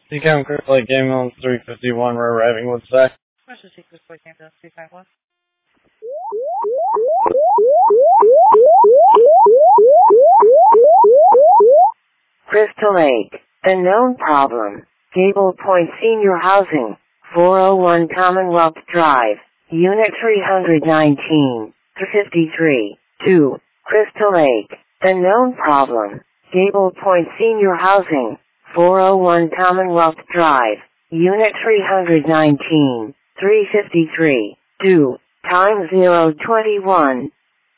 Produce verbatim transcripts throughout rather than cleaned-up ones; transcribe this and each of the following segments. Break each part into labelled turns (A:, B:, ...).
A: Decam Crystal Lake Ambulance three fifty-one, we're arriving with Zach.
B: Emergency Crystal Lake Ambulance three five one.
C: Crystal Lake, a known problem. Gable Point Senior Housing, four oh one Commonwealth Drive, Unit three nineteen, fifty-three, two, Crystal Lake, a known problem. Gable Point Senior Housing, four oh one Commonwealth Drive, Unit three nineteen, three fifty-three, two, time zero twenty-one.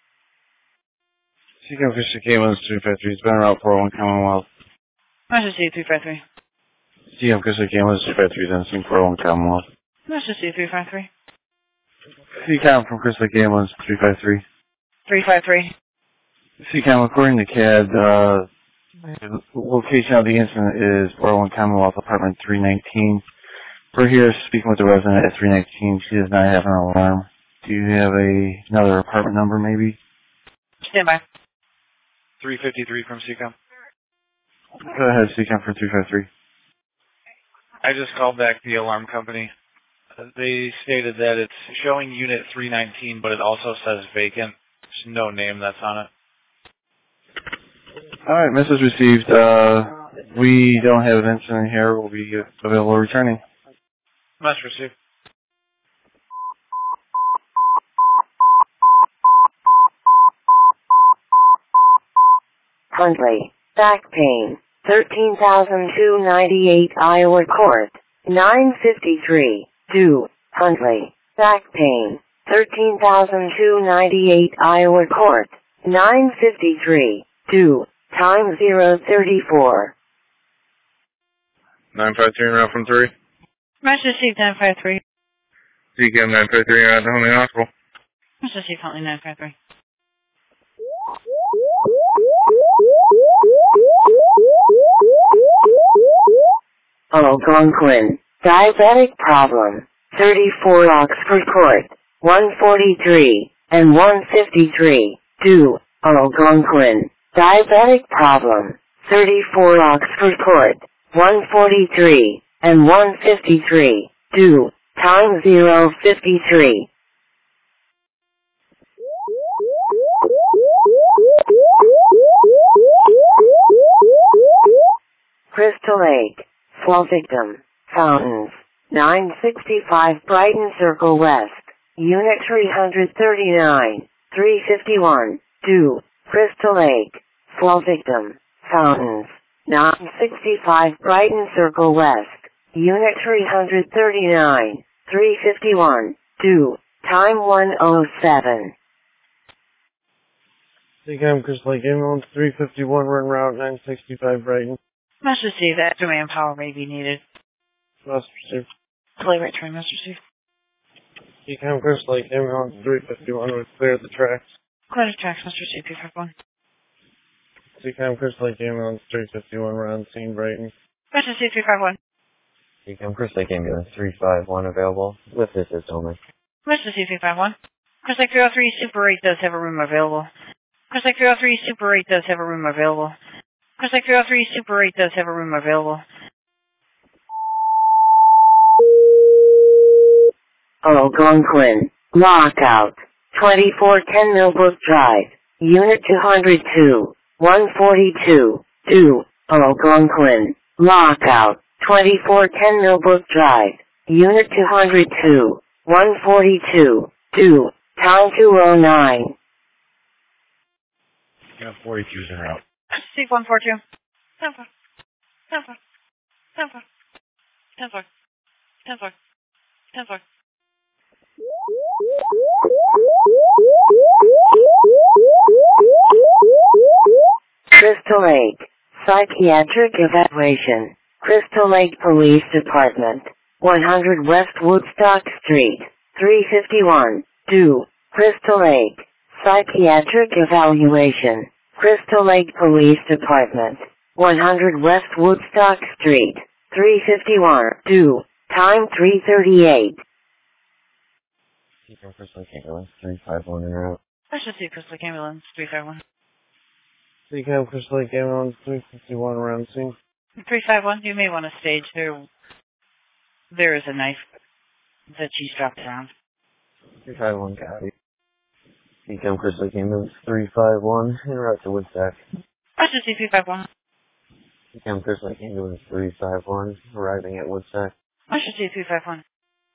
A: Decam Crystal Lake Ambulance three fifty-three, it's been around four oh one Commonwealth.
B: Emergency three five three.
A: Decam Crystal Lake Ambulance three fifty-three, then seen four oh one Commonwealth.
B: Emergency three five three.
A: Decam from Crystal Lake Ambulance three five three.
B: three five three.
A: Decam, according to C A D, uh, the location of the incident is four oh one Commonwealth, apartment three nineteen. We're here speaking with the resident at three nineteen. She does not have an alarm. Do you have a another apartment number, maybe?
B: Stand by.
D: three fifty-three from C COM.
A: Go ahead, Decam for three five three.
D: I just called back the alarm company. Uh, They stated that it's showing unit three nineteen, but it also says vacant. There's no name that's on it.
A: Alright, message received. Uh, we don't have an incident here. We'll be available returning.
D: Message received.
C: Huntley, back pain, thirteen thousand two hundred ninety-eight Iowa Court, nine fifty-three, two, Huntley, back pain, thirteen thousand two hundred ninety-eight Iowa Court, nine fifty-three, two, time zero thirty-four.
A: nine five three around from three.
B: Emergency nine five three.
A: Decam nine five three around the Huntley Hospital.
B: Emergency Huntley nine five three.
C: Algonquin, diabetic problem, thirty-four Oxford Court, one forty-three, and one fifty-three, two, Algonquin, diabetic problem, thirty-four Oxford Court, one forty-three, and one fifty-three, two, time zero fifty-three. Crystal Lake, fall victim, Fountains, nine sixty-five Brighton Circle West, Unit three thirty-nine, three fifty-one, two, Crystal Lake, fall victim, Fountains, nine sixty-five Brighton Circle West, Unit three thirty-nine, three fifty-one, two, time one oh seven.
A: Decam Crystal Lake Ambulance three fifty-one, run route nine sixty-five Brighton.
B: Message received. Extra manpower may be needed.
A: Message received.
B: Delay right train. Message received.
A: Decam Crystal Lake Ambulance three fifty-one, we've cleared the tracks.
B: Clear the tracks. Message received. three five one.
A: Decam Crystal Lake Ambulance three fifty-one, we're on scene Brighton.
B: Message received. three five one.
E: Decam Crystal Lake Ambulance three five one available with assist only.
B: Message received. three five one. Crystal Lake three oh three Super eight does have a room available. Crystal Lake three oh three Super eight does have a room available. Crystal Lake three oh three Super eight does have a room available.
C: Algonquin, lockout, twenty-four ten Millbrook Drive, Unit two oh two, one forty-two, two, Algonquin, lockout, twenty-four ten Millbrook Drive, Unit two oh two, one forty-two, two, time two oh nine.
D: Yeah, forty-two's en route.
B: C one four two. ten four. ten four. ten four. ten four. ten four. ten four.
C: Crystal Lake, psychiatric evaluation, Crystal Lake Police Department, one hundred West Woodstock Street, three fifty-one, two, Crystal Lake, psychiatric evaluation, Crystal Lake Police Department, one hundred West Woodstock Street, three fifty-one, two, time three thirty-eight.
E: Decam Crystal Lake Ambulance three five one en route.
B: Message received. Crystal Lake Ambulance three five one.
A: Decam Crystal Lake Ambulance three fifty-one, around scene.
B: three five one, you may want to stage there. There is a knife that she's dropped around.
E: three five one, copy. C CAM Chris Lake Ambulance three five one, en route to Woodstock.
B: Roger, C three five one.
E: C CAM Chris Lake Ambulance three five one, arriving at Woodstock.
B: Roger, C three five one.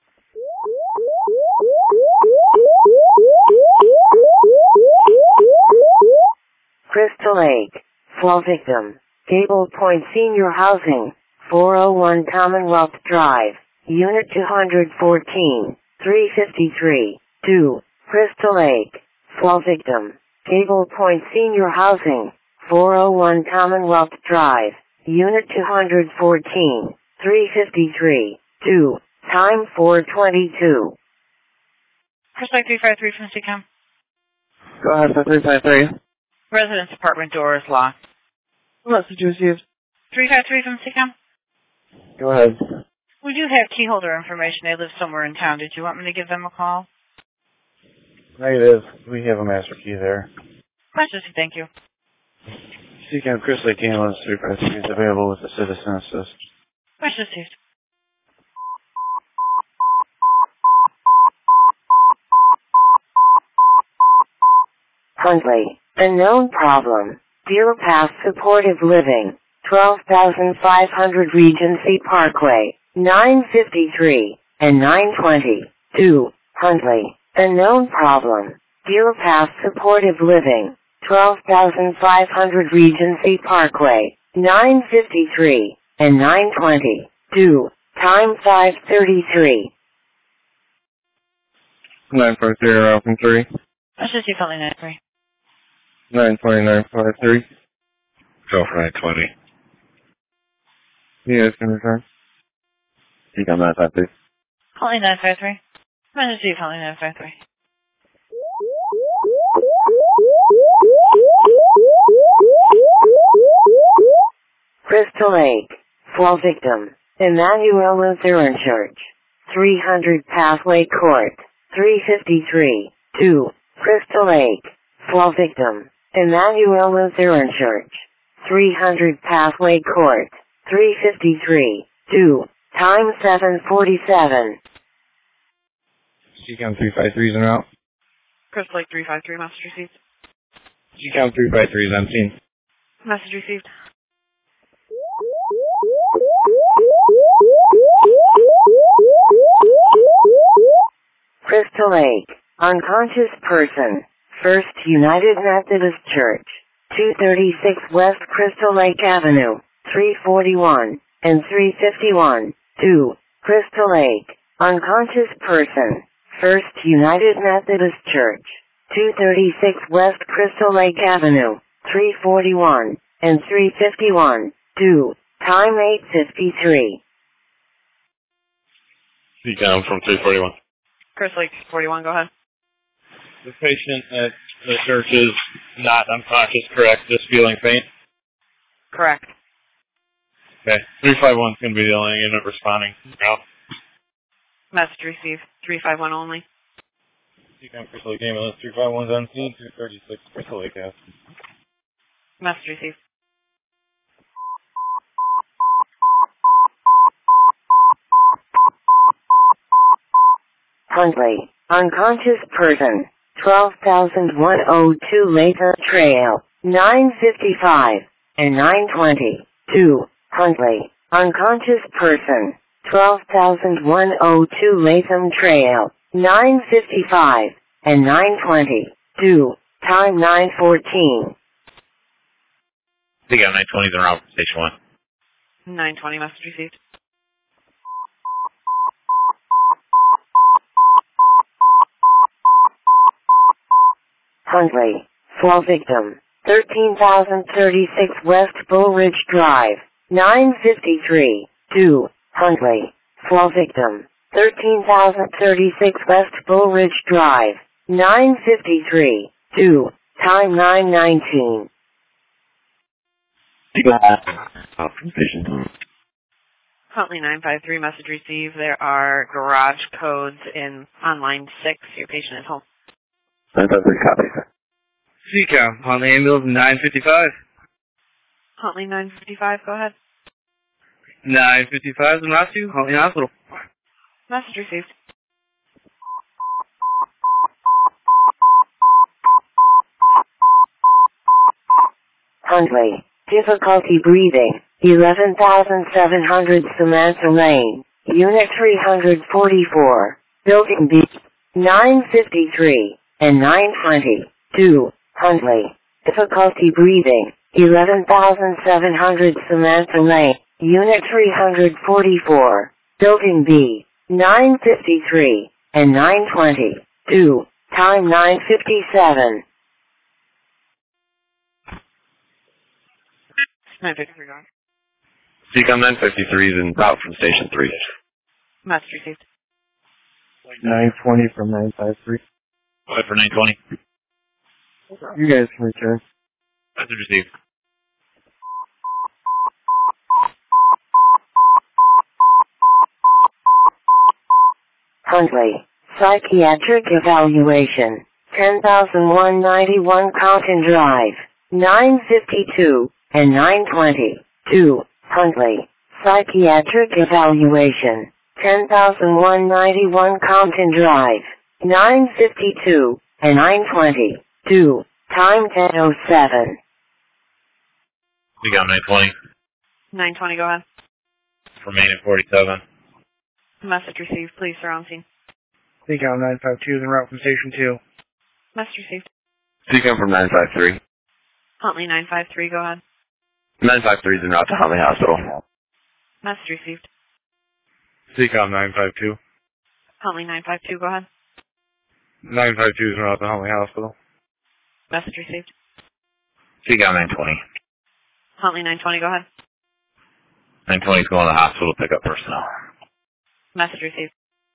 C: Crystal Lake. Fall victim. Gable Point Senior Housing. four oh one Commonwealth Drive. Unit two fourteen. three fifty-three. two. Crystal Lake. Fall victim. Gable Point Senior Housing. four oh one Commonwealth Drive. Unit two fourteen. three fifty-three. two. Time four twenty-two.
B: Chris Lake three five three from C CAM.
A: Go ahead, for three five three.
B: Residence apartment door is locked.
A: Message received.
B: three five three from C CAM.
A: Go ahead.
B: We do have key holder information. They live somewhere in town. Did you want me to give them a call?
A: Negative. We have a master key there.
B: Roger, thank you.
A: C CAM Chris Lake Ambulance three five three is available with the citizen assist.
B: Roger, received.
C: Huntley. A known problem. Deer Path Supportive Living. twelve thousand five hundred Regency Parkway. nine fifty-three and nine twenty. two. Huntley. A known problem. Deer Path Supportive Living. twelve thousand five hundred Regency Parkway. nine fifty-three and nine twenty. two. Time five thirty-three.
A: nine five zero from three.
B: Roger, C calling nine three.
A: nine twenty nine five three.
D: Go for nine twenty.
A: You guys can return. C CAM nine five three.
B: Calling nine five three. Roger, C calling nine five three.
C: Crystal Lake. Fall victim. Emmanuel Lutheran Church. three hundred Pathway Court. three fifty-three. two. Crystal Lake. Fall victim. Emmanuel Lutheran Church. three hundred Pathway Court. three fifty-three. two. Time seven forty-seven.
A: C CAM three five three is en route.
B: Chris Lake three five three, message received.
A: C CAM three five three is on scene.
B: Message received.
C: Crystal Lake. Unconscious person. First United Methodist Church. two thirty-six West Crystal Lake Avenue. three forty-one and three fifty-one. two. Crystal Lake. Unconscious person. First United Methodist Church. two thirty-six West Crystal Lake Avenue. three forty-one and three fifty-one. two. Time eight fifty-three.
F: C CAM from three forty-one.
B: Chris Lake forty-one, go ahead.
F: The patient at the church is not unconscious, correct? Just feeling faint?
B: Correct.
F: Okay. three five one is going to be the only unit responding now.
B: Message received. three five one only.
F: C CAM Crystal Lake Ambulance three five one is on scene, two thirty-six Crystal Lake Ave.
B: Message received.
C: Huntley. Unconscious person. twelve thousand one oh two Latham Trail. nine fifty-five and nine twenty. two. Huntley. Unconscious person. twelve thousand one oh two Latham Trail. nine fifty-five and nine twenty. two. Time nine fourteen.
F: C CAM nine twenty is en route from station one.
B: nine twenty, message received.
C: Huntley. Fall victim. thirteen thousand thirty-six West Bull Ridge Drive. nine fifty-three. two. Huntley. Fall victim. thirteen thousand thirty-six West Bull Ridge Drive. nine fifty-three. two. Time nine nineteen.
B: Huntley nine five three, message received. There are garage codes in on line six. Your patient is home.
A: nine five three, copy, sir.
G: C CAM on the ambulance nine fifty-five.
B: Huntley nine fifty-five, go ahead.
F: nine fifty-five in route to Huntley Hospital.
B: Message received.
C: Huntley. Difficulty breathing. eleven thousand seven hundred Samantha Lane. Unit three forty-four. Building B. nine fifty-three and nine twenty-two. Huntley. Difficulty breathing. eleven thousand seven hundred Samantha Lane. Unit three forty-four. Building B. nine fifty-three and nine twenty-two. Time nine fifty-seven.
B: nine fifty-three, go on.
G: C COM nine fifty-three is en route from Station three.
B: Message received.
E: nine twenty from nine five three.
F: Go ahead for nine twenty.
E: You guys can return.
F: Message received.
C: Huntley. Psychiatric evaluation. ten thousand one hundred ninety-one Compton Drive. nine fifty-two and nine twenty-two. Huntley. Psychiatric evaluation. ten thousand one hundred ninety-one Compton Drive. nine fifty-two and nine twenty-two. Time ten oh seven.
F: C COM nine twenty.
B: nine twenty, go ahead.
F: For main at forty-seven.
B: Message received. Please surround scene.
H: C COM nine five two is en route from Station two.
B: Message received.
G: C COM from nine five three.
B: Huntley nine five three, go ahead.
G: nine five three is en route to Huntley Hospital.
B: Message received.
D: C COM nine five two.
B: Huntley nine five two, go ahead.
D: nine five two is en route to Huntley Hospital.
B: Message received.
F: C COM nine twenty.
B: Huntley nine twenty, go ahead.
F: nine twenty is going to the hospital to pick up personnel.
B: Message received.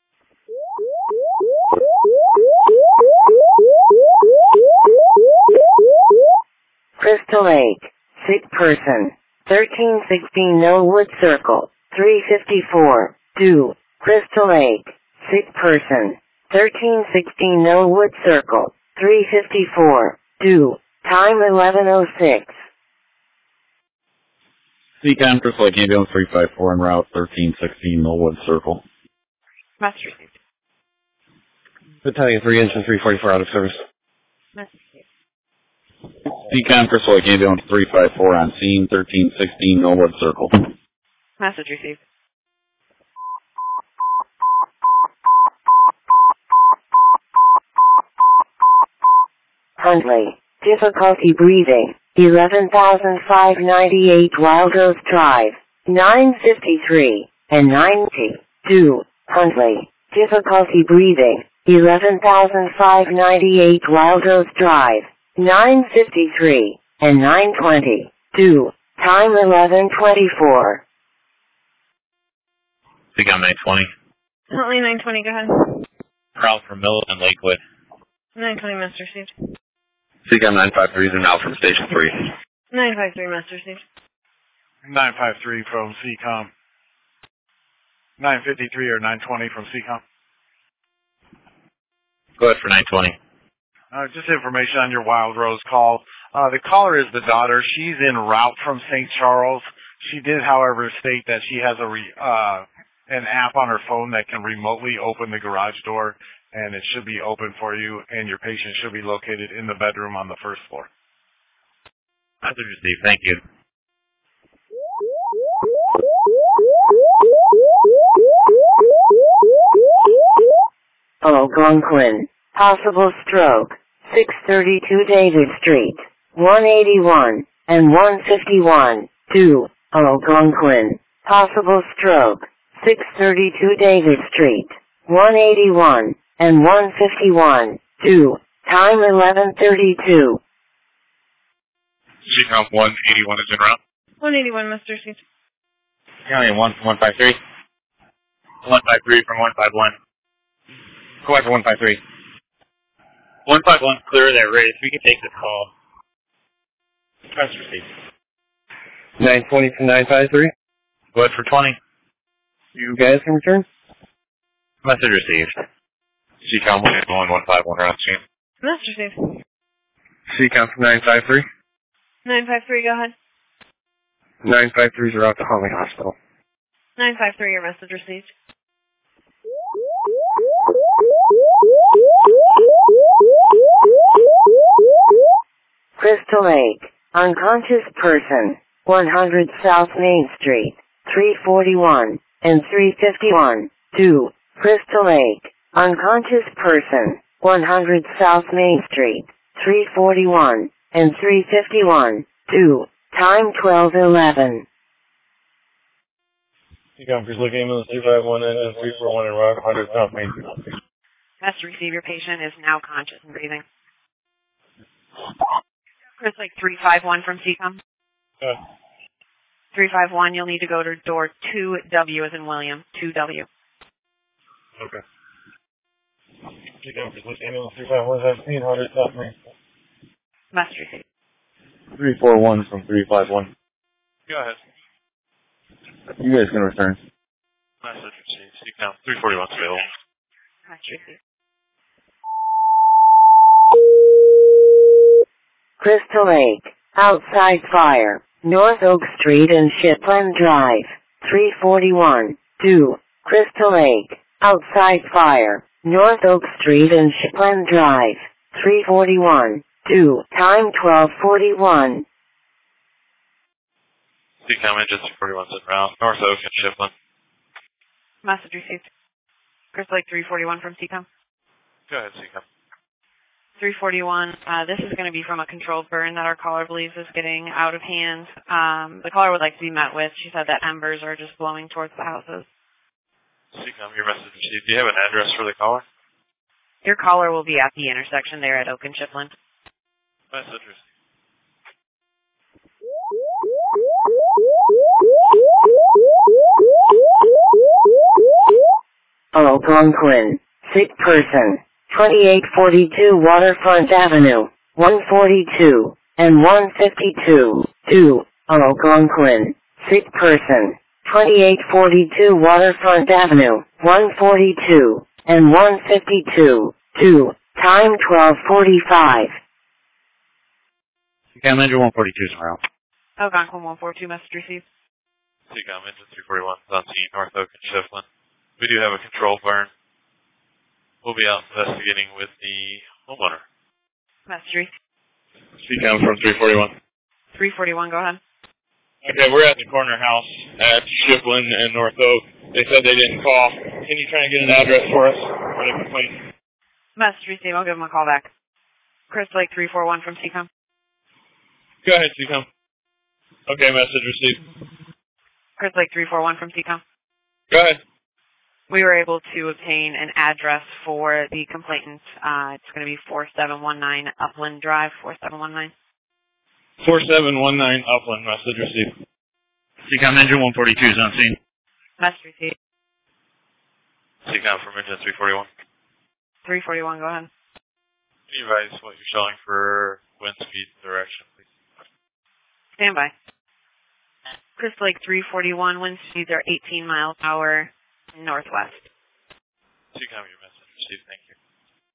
C: Crystal Lake. Sick person. thirteen sixteen Millwood Circle. three fifty-four. two. Crystal Lake. Sick person. thirteen sixteen Millwood Circle. three fifty-four. two. Time eleven oh six.
I: C COM Crystal Lake Ambulance three five four en route thirteen sixteen Millwood Circle.
B: Message received.
G: Battalion three, Engine three forty-four out of service.
B: Message received.
I: C COM Crystal Lake Ambulance three five four on scene thirteen sixteen Millwood Circle.
B: Message received.
C: Huntley. Difficulty breathing. eleven thousand five hundred ninety-eight Wild Rose Drive. nine fifty-three and ninety-two. Huntley. Difficulty breathing. eleven thousand five hundred ninety-eight Wild Rose Drive. nine fifty-three and nine twenty-two. Time eleven twenty-four.
F: C COM nine twenty.
B: Huntley nine twenty, go ahead.
F: Route from Mill and Lakewood.
B: nine twenty, message received.
G: C COM nine five three is en route from Station three.
B: nine five three, message received.
D: nine five three from C COM. nine fifty-three or nine twenty from C COM.
F: Go ahead for nine twenty.
D: Uh, just information on your Wild Rose call. Uh, the caller is the daughter. She's en route from Saint Charles. She did, however, state that she has a re, uh, an app on her phone that can remotely open the garage door, and it should be open for you, and your patient should be located in the bedroom on the first floor.
F: Message received. Thank you.
C: Algonquin. Possible stroke. six thirty-two David Street. one eighty-one and one fifty-one. two. Algonquin. Possible stroke. six thirty-two David Street. one eighty-one and one fifty-one. two. Time eleven thirty-two.
F: C COM one eighty-one is en route.
B: one eighty-one, Mister Received.
F: County one from one five three. one five three from one five one. Go ahead for one five three. one five one, clear that race. We can take this call. Press receipt.
E: nine twenty from nine five three.
F: Go ahead for twenty.
E: You guys can return.
F: Message received. C COM one one five one around scene.
B: Message received.
E: C COM from nine five three.
B: nine five three, go ahead.
E: nine five three is route to Huntley Hospital.
B: nine five three, your message received.
C: Crystal Lake, unconscious person, one hundred South Main Street, three forty-one and three fifty-one. two. Crystal Lake, unconscious person, one hundred South Main Street, three forty-one and three fifty-one. two. Time twelve eleven.
E: Seacom Crystal Lake ambulance three five one and three four one in Rock, one hundred South Main Street.
B: Message received, your patient is now conscious and breathing. Chris Lake three five one from C COM.
E: Uh,
B: three five one, you'll need to go to door two W as in William, two W.
E: Okay. Seacom Crystal Lake ambulance three five one seventeen, one hundred South Main Street.
B: Message received.
I: three four one from three five one.
F: Go ahead.
I: You guys can return.
F: Message received. Seacom three forty-one available.
B: Message received.
C: Crystal Lake, outside fire, North Oak Street and Shipland Drive, three forty-one. two. Crystal Lake, outside fire, North Oak Street and Shipland Drive, three forty-one. two. Time twelve forty-one.
F: Seacom engine three forty-one's en route. North Oak and Shipland.
B: Message received. Chris Lake three forty-one from C COM.
F: Go ahead, Seacom.
B: three forty-one, uh, this is going to be from a controlled burn that our caller believes is getting out of hand. Um, the caller would like to be met with. She said that embers are just blowing towards the houses.
F: Seacom, your message received. Do you have an address for the caller?
B: Your caller will be at the intersection there at Oak and Shipland.
F: Message received.
C: Algonquin, sick person, twenty-eight forty-two Waterfront Avenue, one forty-two and one fifty-two. two. Algonquin, sick person, twenty-eight forty-two Waterfront Avenue, one forty-two and one fifty-two. two. Time twelve forty-five.
A: Seacom engine one forty-two is en route.
B: Algonquin one forty-two, message received.
F: Seacom engine three forty-one is on scene, North Oak and Shipland. We do have a control burn. We'll be out investigating with the homeowner.
B: Message received.
F: Seacom from three forty-one.
B: three forty-one, go ahead.
F: Okay, we're at the corner house at Shipland and North Oak. They said they didn't call. Can you try and get an address for us for the complaint?
B: Message received, I'll give him a call back. Chris Lake three four one from C COM.
F: Go ahead, Seacom. Okay, message received.
B: Chris Lake three four one from C COM.
F: Go ahead.
B: We were able to obtain an address for the complainant. Uh, it's going to be four seven one nine Upland Drive, four seven one nine.
F: four seven one nine Upland, message received.
A: Seacom engine one forty-two is on scene.
B: Message received.
F: Seacom from engine three forty-one.
B: three forty-one, go ahead.
F: Can you advise what you're showing for wind speed direction, please?
B: Stand by. Chris Lake three forty-one, wind speeds are eighteen miles per hour northwest.
F: Seacom, your message received. Thank you.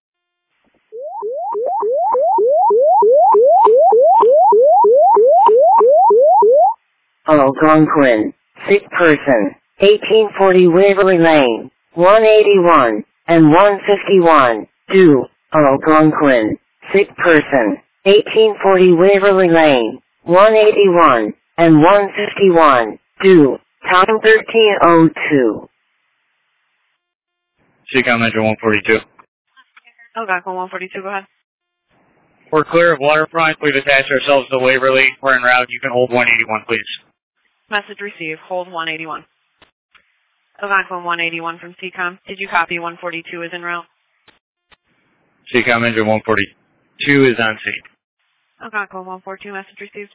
C: Algonquin, sick person, eighteen forty Waverly Lane, one eighty-one and one fifty-one. two. Algonquin, sick person, eighteen forty Waverly Lane, one eighty-one and one fifty-one. two. Time thirteen oh two.
A: Seacom engine one forty-two.
B: Algonquin one forty-two, go ahead.
A: We're clear of waterfront. We've attached ourselves to Waverly. We're en route. You can hold one eighty-one, please.
B: Message received. Hold one eighty-one. Algonquin one eighty-one from C COM. Did you copy one forty-two is en route?
A: Seacom engine one forty-two is on scene.
B: Algonquin one forty-two, message received.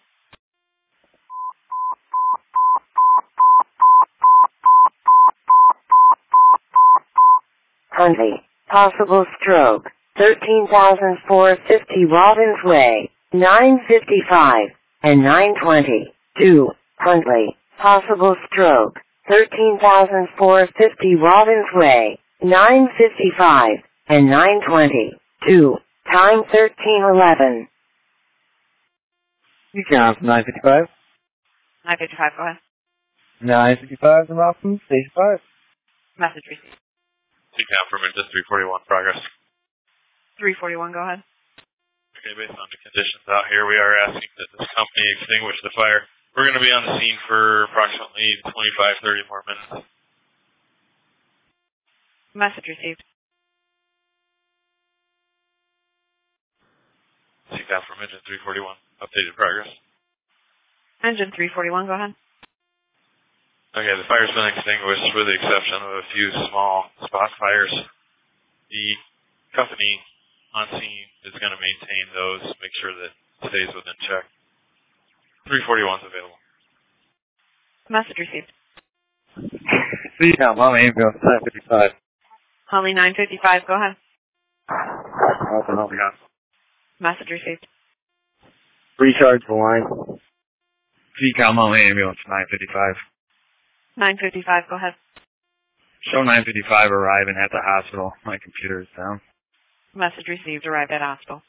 C: Huntley, possible stroke, thirteen thousand four hundred fifty Robbins Way, nine fifty-five and nine twenty. two. Huntley, possible stroke, thirteen thousand four hundred fifty Robbins Way, nine fifty-five and nine twenty. two. Time thirteen eleven.
A: Seacom nine fifty-five.
B: nine fifty-five, go ahead.
H: nine fifty-five and route from Station five.
B: Message received.
J: C CAM from Engine three forty-one, progress.
B: three forty-one, go ahead.
J: Okay, based on the conditions out here, we are asking that this company extinguish the fire. We're going to be on the scene for approximately twenty-five, thirty more minutes.
B: Message received.
J: C CAM from Engine three forty-one, updated progress.
B: Engine three forty-one, go ahead.
J: Okay, the fire's been extinguished with the exception of a few small spot fires. The company on scene is going to maintain those, make sure that it stays within check. three forty-one is available.
B: Message received.
A: C CAM, Holly ambulance nine fifty-five.
B: Holly nine fifty-five, go ahead.
A: Open up again.
B: Message received.
A: Recharge the line. C CAM, Holly ambulance nine fifty-five.
B: nine fifty-five, go ahead.
A: Show nine fifty-five arriving at the hospital. My computer is down.
B: Message received, arrive at hospital.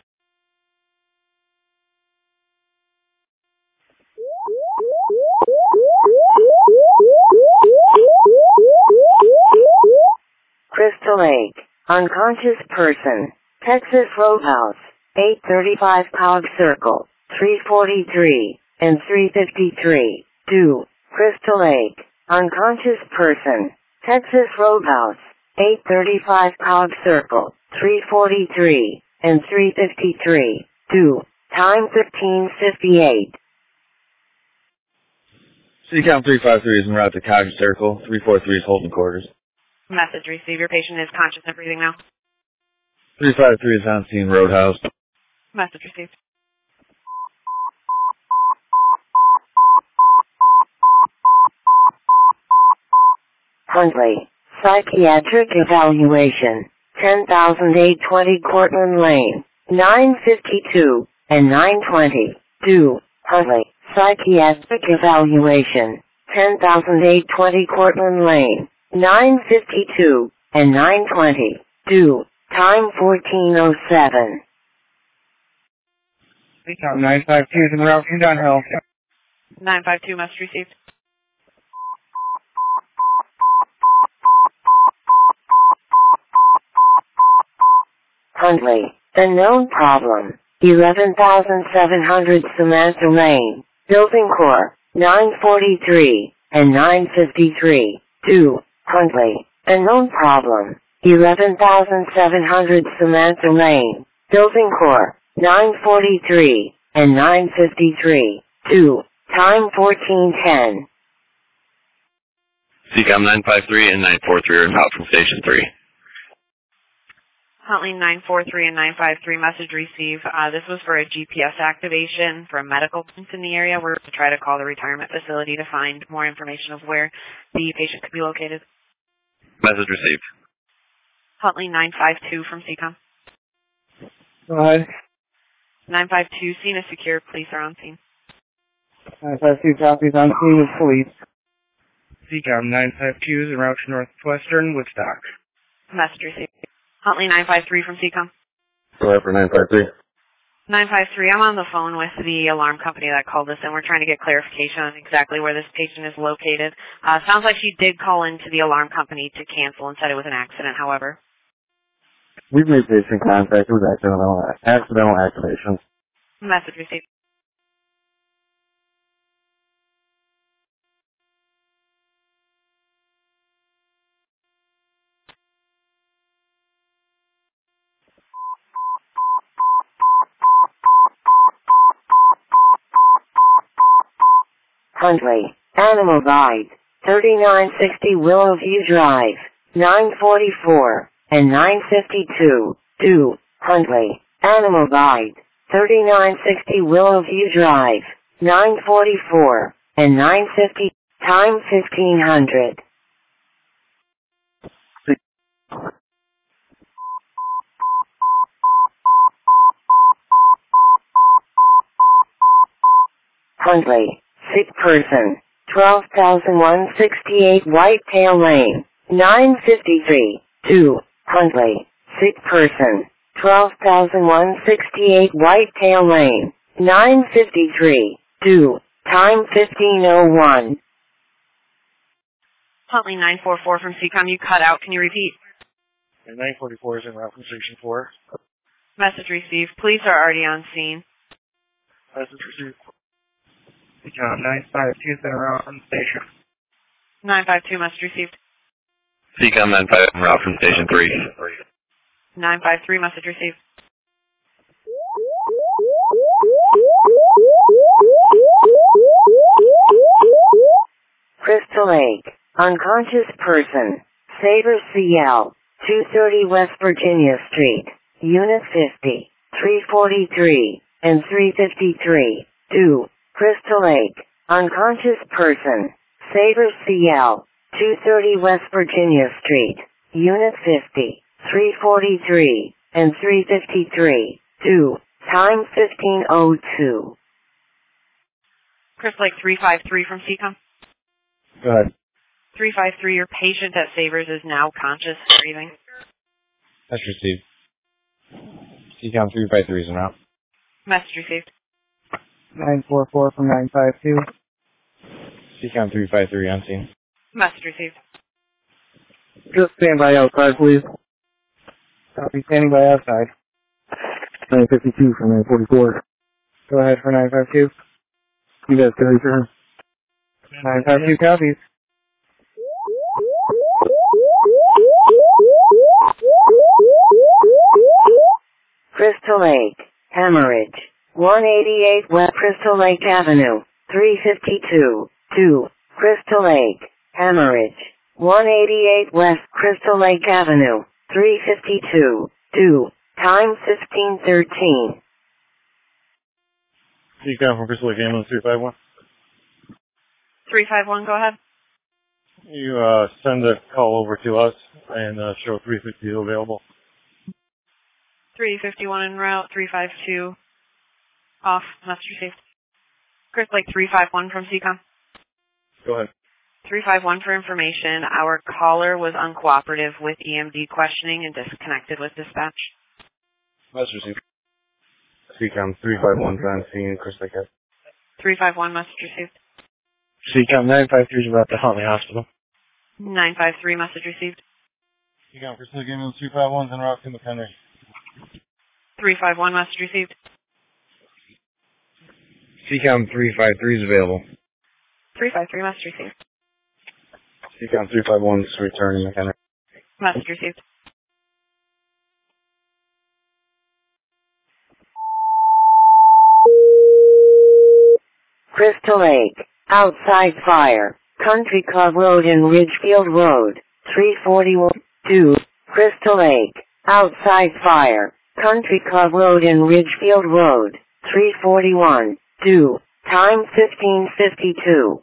C: Crystal Lake, unconscious person, Texas Roadhouse, eight thirty-five Cog Circle, three forty-three, and three fifty-three, two, Crystal Lake, unconscious person, Texas Roadhouse, eight thirty-five Cog Circle, three forty-three, and three fifty-three, two, time fifteen fifty-eight.
A: C CAM three five three is en route to Cog Circle. three forty-three is holding quarters.
B: Message received, your patient is conscious and breathing now.
A: three five three is on scene, Roadhouse.
B: Message received.
C: Huntley, psychiatric evaluation, ten thousand eight hundred twenty Cortland Lane, nine fifty-two, and nine twenty, two, Huntley, psychiatric evaluation, ten thousand eight hundred twenty Cortland Lane, nine fifty-two, and nine twenty, two, time fourteen oh seven.
H: C CAM nine five two is en route from Dunhill.
B: nine five two, message received.
C: Huntley, the known problem, eleven thousand seven hundred Samantha Lane, Building Core, nine forty-three, and nine fifty-three, two, Huntley, the known problem, eleven thousand seven hundred Samantha Lane, Building Core, nine forty-three, and nine fifty-three, two, time fourteen ten.
G: C CAM nine five three and nine four three are out from Station three.
B: Huntley nine four three and nine five three, message received. Uh, this was for a G P S activation for a medical points in the area. We're going to try to call the retirement facility to find more information of where the patient could be located.
G: Message received.
B: Huntley nine five two from C COM.
H: Go ahead.
B: nine five two, scene is secure. Police are on scene.
H: nine five two copies on scene with police. C CAM nine five two is en route to Northwestern Woodstock.
B: Message received. Huntley nine five three from C COM.
G: Go ahead for nine five three.
B: nine five three, I'm on the phone with the alarm company that called us, and we're trying to get clarification on exactly where this patient is located. Uh, sounds like she did call into the alarm company to cancel and said it was an accident, however.
A: We've made patient contact with accidental, accidental activations.
B: Message received.
C: Huntley, Animal Guide, thirty-nine sixty Willowview Drive, nine forty-four, and nine fifty-two, two, Huntley, Animal Guide, thirty-nine sixty Willowview Drive, nine forty-four, and nine fifty, time fifteen hundred. Huntley, sick person, twelve thousand one hundred sixty-eight Whitetail Lane, nine fifty-three, two, Huntley, sick person, twelve thousand one hundred sixty-eight Whitetail Lane, nine fifty-three, two, time fifteen oh one.
B: Huntley nine four four from C COM, you cut out. Can you repeat?
D: And nine forty-four is en route from Station four.
B: Message received. Police are already on scene.
D: Message received.
H: C COM nine five two is en route from station.
B: nine five two, message received.
G: C COM nine five en route from Station three.
B: nine five three, message received.
C: Crystal Lake, unconscious person, Sabre C L, two thirty West Virginia Street, Unit fifty, three forty-three, and three fifty-three, two, Crystal Lake, unconscious person, Sabre C L, two thirty West Virginia Street, Unit fifty, three forty-three, and three fifty-three, two, time fifteen oh two.
B: Crystal Lake three five three from C COM.
E: Go ahead.
B: three five three, your patient at Sabres is now conscious, breathing.
E: That's received. C COM three five three is en route.
B: Message received.
H: nine four four from nine five two.
E: C COM three five three on scene.
B: Message received.
H: Just stand by outside, please. Copy, standing by outside.
E: nine fifty-two from nine forty-four.
H: Go ahead for nine five two.
E: You guys carry turn.
H: nine five two copies.
C: Crystal Lake, hemorrhage, one eighty-eight West Crystal Lake Avenue, three fifty-two, two, Crystal Lake, hemorrhage, one eighty-eight West Crystal Lake Avenue, three fifty-two, two, time fifteen thirteen.
E: C COM from Crystal Lake Ambulance three five one.
B: three five one, go ahead.
E: You uh, send a call over to us and uh, show three fifty available.
B: three fifty-one en route, three five two off, message received. Crystal Lake three five one from C COM.
E: Go ahead.
B: three five one for information. Our caller was uncooperative with E M D questioning and disconnected with dispatch.
E: Message received. C COM three five one on scene, Crystal Lake.
B: three five one, message received.
E: C COM nine five three is about the Huntley Hospital.
B: nine five three, message received.
E: C COM Crystal Lake Ambulance three five one is en route to McHenry.
B: three five one, message received.
E: C COM three five three is available.
B: three five three, message received.
E: C COM three five one is returning McHenry.
B: Message received.
C: Crystal Lake, outside fire, Country Club Road and Ridgefield Road, three forty-one, two, Crystal Lake, outside fire, Country Club Road and Ridgefield Road, three forty-one, two, time fifteen fifty-two.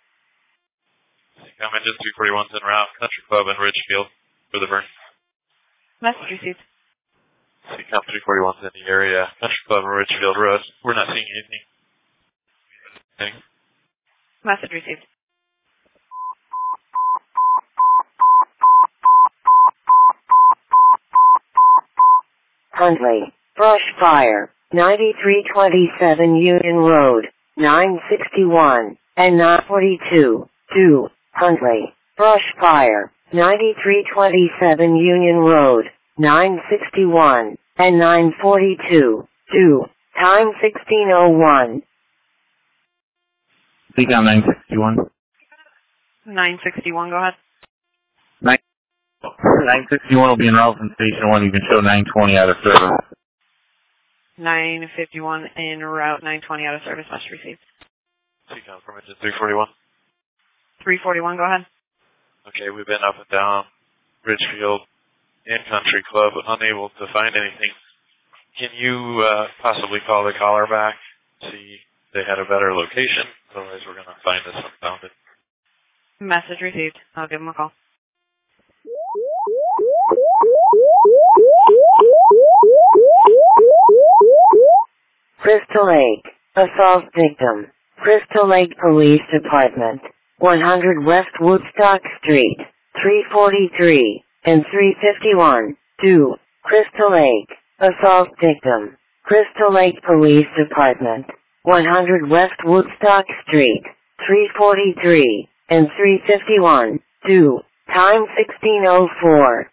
J: COM engine three forty-one's en route, Country Club and Ridgefield for the burn.
B: Message received.
J: C COM three forty-one's in the area, Country Club and Ridgefield Road. We're not seeing anything. anything.
B: Message received.
C: Huntley, brush fire, ninety-three twenty-seven Union Road, nine sixty-one, and nine forty-two, two, Huntley, brush fire, ninety-three twenty-seven Union Road, nine sixty-one, and nine forty-two, two, time sixteen oh one.
I: C COM nine sixty-one.
B: nine sixty-one, go ahead.
I: nine sixty-one will be en route from Station one. You can show nine twenty out of service.
B: nine fifty-one en route, nine twenty out of service, message received.
J: C COM from engine three forty-one.
B: three forty-one, go ahead.
J: Okay, we've been up and down Ridgefield and Country Club, unable to find anything. Can you uh, possibly call the caller back, see if they had a better location? Otherwise, we're going to find this unfounded.
B: Message received. I'll give them a call.
C: Crystal Lake, assault victim, Crystal Lake Police Department, one hundred West Woodstock Street, three forty-three, and three fifty-one, two, Crystal Lake, assault victim, Crystal Lake Police Department, one hundred West Woodstock Street, three forty-three, and three fifty-one, two. Time sixteen oh four.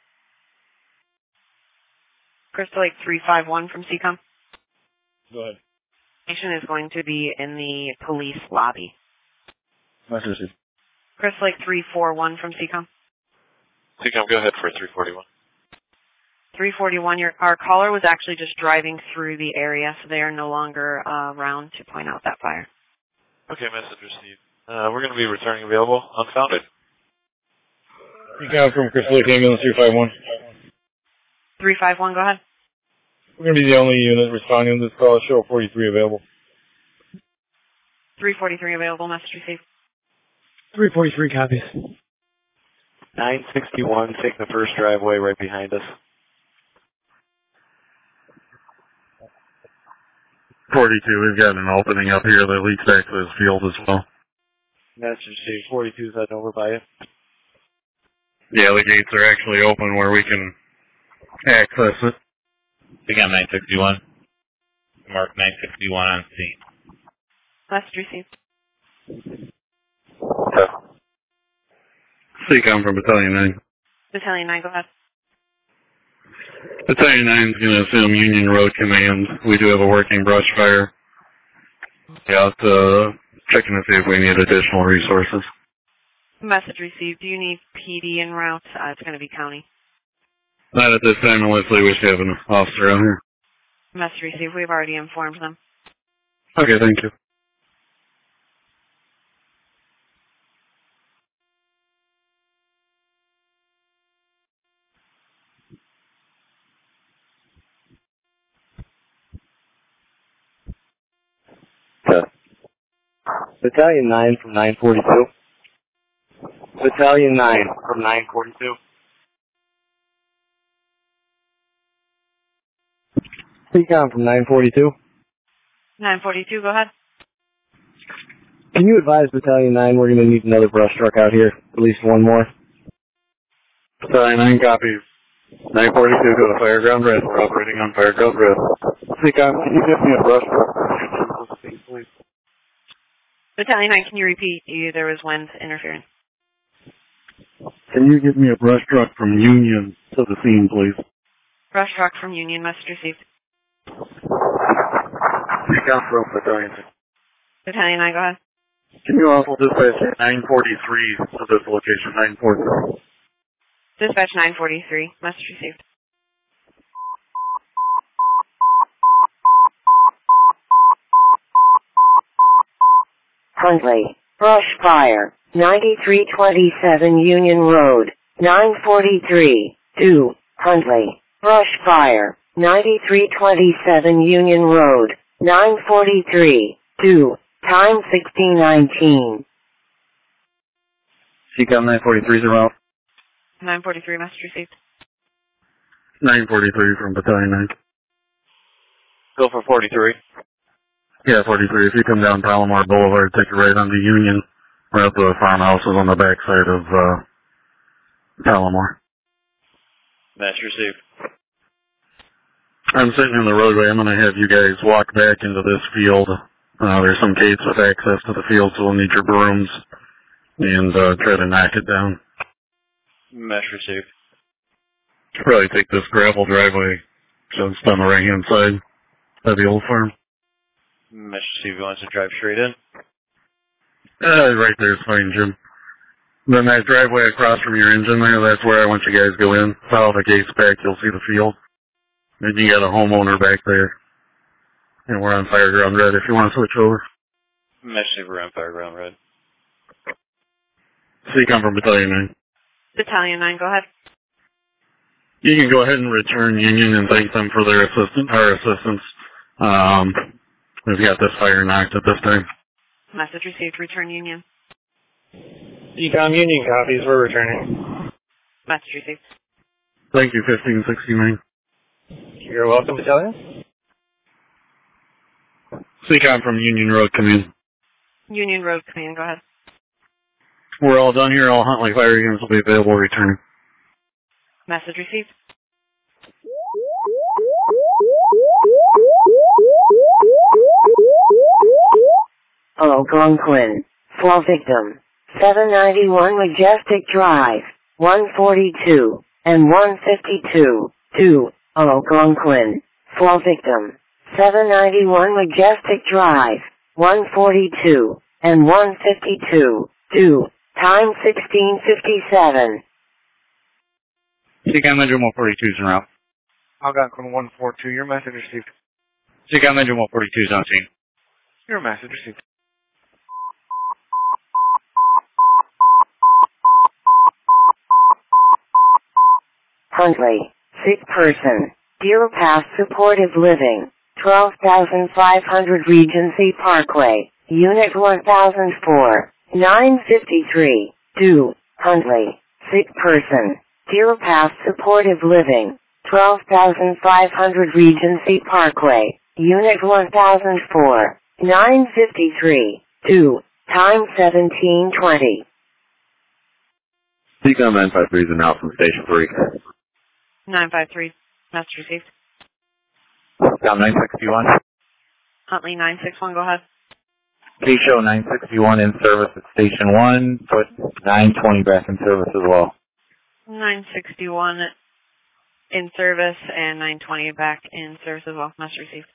B: Crystal Lake three five one from C COM.
K: Go ahead.
B: Station is going to be in the police lobby.
K: Message.
B: Crystal Lake three four one from C COM.
J: C COM, go ahead for three forty-one.
B: three forty-one, your, our caller was actually just driving through the area, so they are no longer uh, around to point out that fire.
J: Okay, message received. Uh, we're going to be returning available, unfounded.
K: C COM from Crystal Lake Ambulance three five one.
B: three five one, go ahead.
K: We're going to be the only unit responding to this call. Show forty-three available.
B: three forty-three available, message received.
K: three forty-three copies.
G: nine sixty-one, take the first driveway right behind us.
A: forty-two, we've got an opening up here that leads back to this field as well.
G: Message received. forty-two's heading over by you.
A: Yeah, the gates are actually open where we can access it.
F: We got nine sixty-one. Mark nine sixty-one on scene.
B: Message received.
A: C COM from Battalion nine.
B: Battalion nine, go ahead.
A: Battalion nine is going to assume Union Road Command. We do have a working brush fire. Out uh, checking to see if we need additional resources.
B: Message received. Do you need P D en route? Uh, it's going to be county.
A: Not at this time unless they wish to have an officer out here.
B: Message received. We've already informed them.
A: Okay, thank you.
G: Okay. Battalion nine from nine forty-two. Battalion nine from nine forty-two. C COM from nine forty-two.
B: nine forty-two, go ahead.
G: Can you advise Battalion nine we're going to need another brush truck out here? At least one more.
A: Battalion nine copies. nine forty-two, go to Fireground Red. We're operating on Fireground Red. C COM, can you give me a brush truck, please?
B: Battalion nine, can you repeat? You, there was winds interfering.
A: Can you give me a brush truck from Union to the scene, please?
B: Brush truck from Union, message received.
A: C COM from Battalion nine.
B: Battalion nine, go ahead.
A: Can you also dispatch nine forty-three to this location, nine forty-three?
B: Dispatch nine forty-three, message received.
C: Huntley, brush fire, ninety-three twenty-seven Union Road, nine forty-three, two, Huntley, brush fire, ninety-three twenty-seven Union Road, nine forty-three, two, time sixteen nineteen.
A: C COM nine forty-three is around.
B: nine forty-three, message received.
A: nine forty-three from Battalion nine.
G: Go for forty-three.
A: Yeah, forty-three. If you come down Palomar Boulevard, take a right onto Union. We're up to the farmhouses on the backside of uh, Palomar.
G: Match received.
A: I'm sitting in the roadway. I'm going to have you guys walk back into this field. Uh, there's some gates with access to the field, so we'll need your brooms and uh, try to knock it down.
G: Match received.
A: Probably take this gravel driveway just on the right-hand side of the old farm.
G: Match received. You want us to drive straight in?
A: Uh, right there's fine, Jim. Then that driveway across from your engine there, that's where I want you guys to go in. Follow the gates back, you'll see the field. Then you got a homeowner back there. And we're on Fireground Red if you want to switch over.
G: Match received. We're on Fireground Red.
A: So you come from Battalion nine.
B: Battalion nine, go ahead.
A: You can go ahead and return Union and thank them for their assistance, our assistance. Um, we've got this fire knocked at this time.
B: Message received, return Union.
K: C COM Union copies, we're returning.
B: Message received.
A: Thank you, fifteen sixty-nine.
K: You're welcome, Battalion.
A: C COM from Union Road, come in.
B: Union Road Command, go ahead.
A: We're all done here. All Huntley fire units will be available returning.
B: Message received.
C: Algonquin, fall victim, seven ninety-one Majestic Drive, one forty-two, and one fifty-two, two, Algonquin, fall victim. seven ninety-one Majestic Drive, one forty-two, and one fifty-two, two, time sixteen fifty-seven.
H: Seacom Engine one forty-two is en route.
D: Algonquin one four two, your message received.
H: Seacom Engine one forty-two is on scene.
D: Your message received.
C: Huntley, sick person, Deer Pass Supportive Living, twelve thousand five hundred Regency Parkway, Unit one thousand four, nine fifty-three, two, Huntley, sick person, Deer Pass Supportive Living, twelve thousand five hundred Regency Parkway, Unit one thousand four, nine fifty-three, two, time seventeen twenty.
I: Seacom nine five three is en route from Station three.
B: nine five three, message received.
A: Seacom nine sixty-one.
B: Huntley nine six one, go ahead.
A: K-Show nine sixty-one in service at Station one, put nine twenty back in service as well.
B: nine sixty-one in service and nine twenty back in service as well. Message received.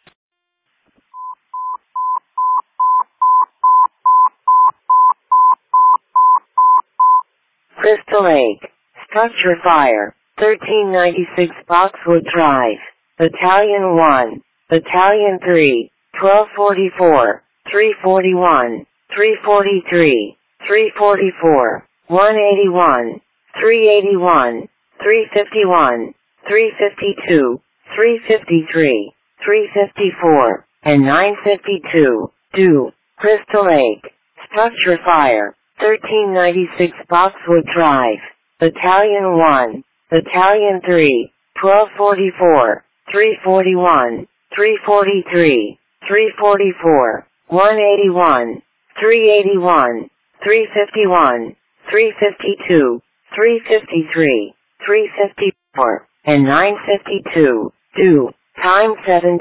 C: Crystal Lake, structure fire, thirteen ninety-six Boxwood Drive, Battalion one, Battalion three, twelve forty-four, three forty-one, three forty-three, three forty-four, one eighty-one, three eighty-one, three fifty-one, three fifty-two, three fifty-three, three fifty-four, and nine fifty-two, two, Crystal Lake, structure fire, thirteen ninety-six Boxwood Drive, Battalion one, Battalion three, twelve forty-four, three forty-one, three forty-three, three forty-four, one eighty-one, three eighty-one, three fifty-one, three fifty-two, three fifty-three, three fifty-four, and nine fifty-two, two, time seven.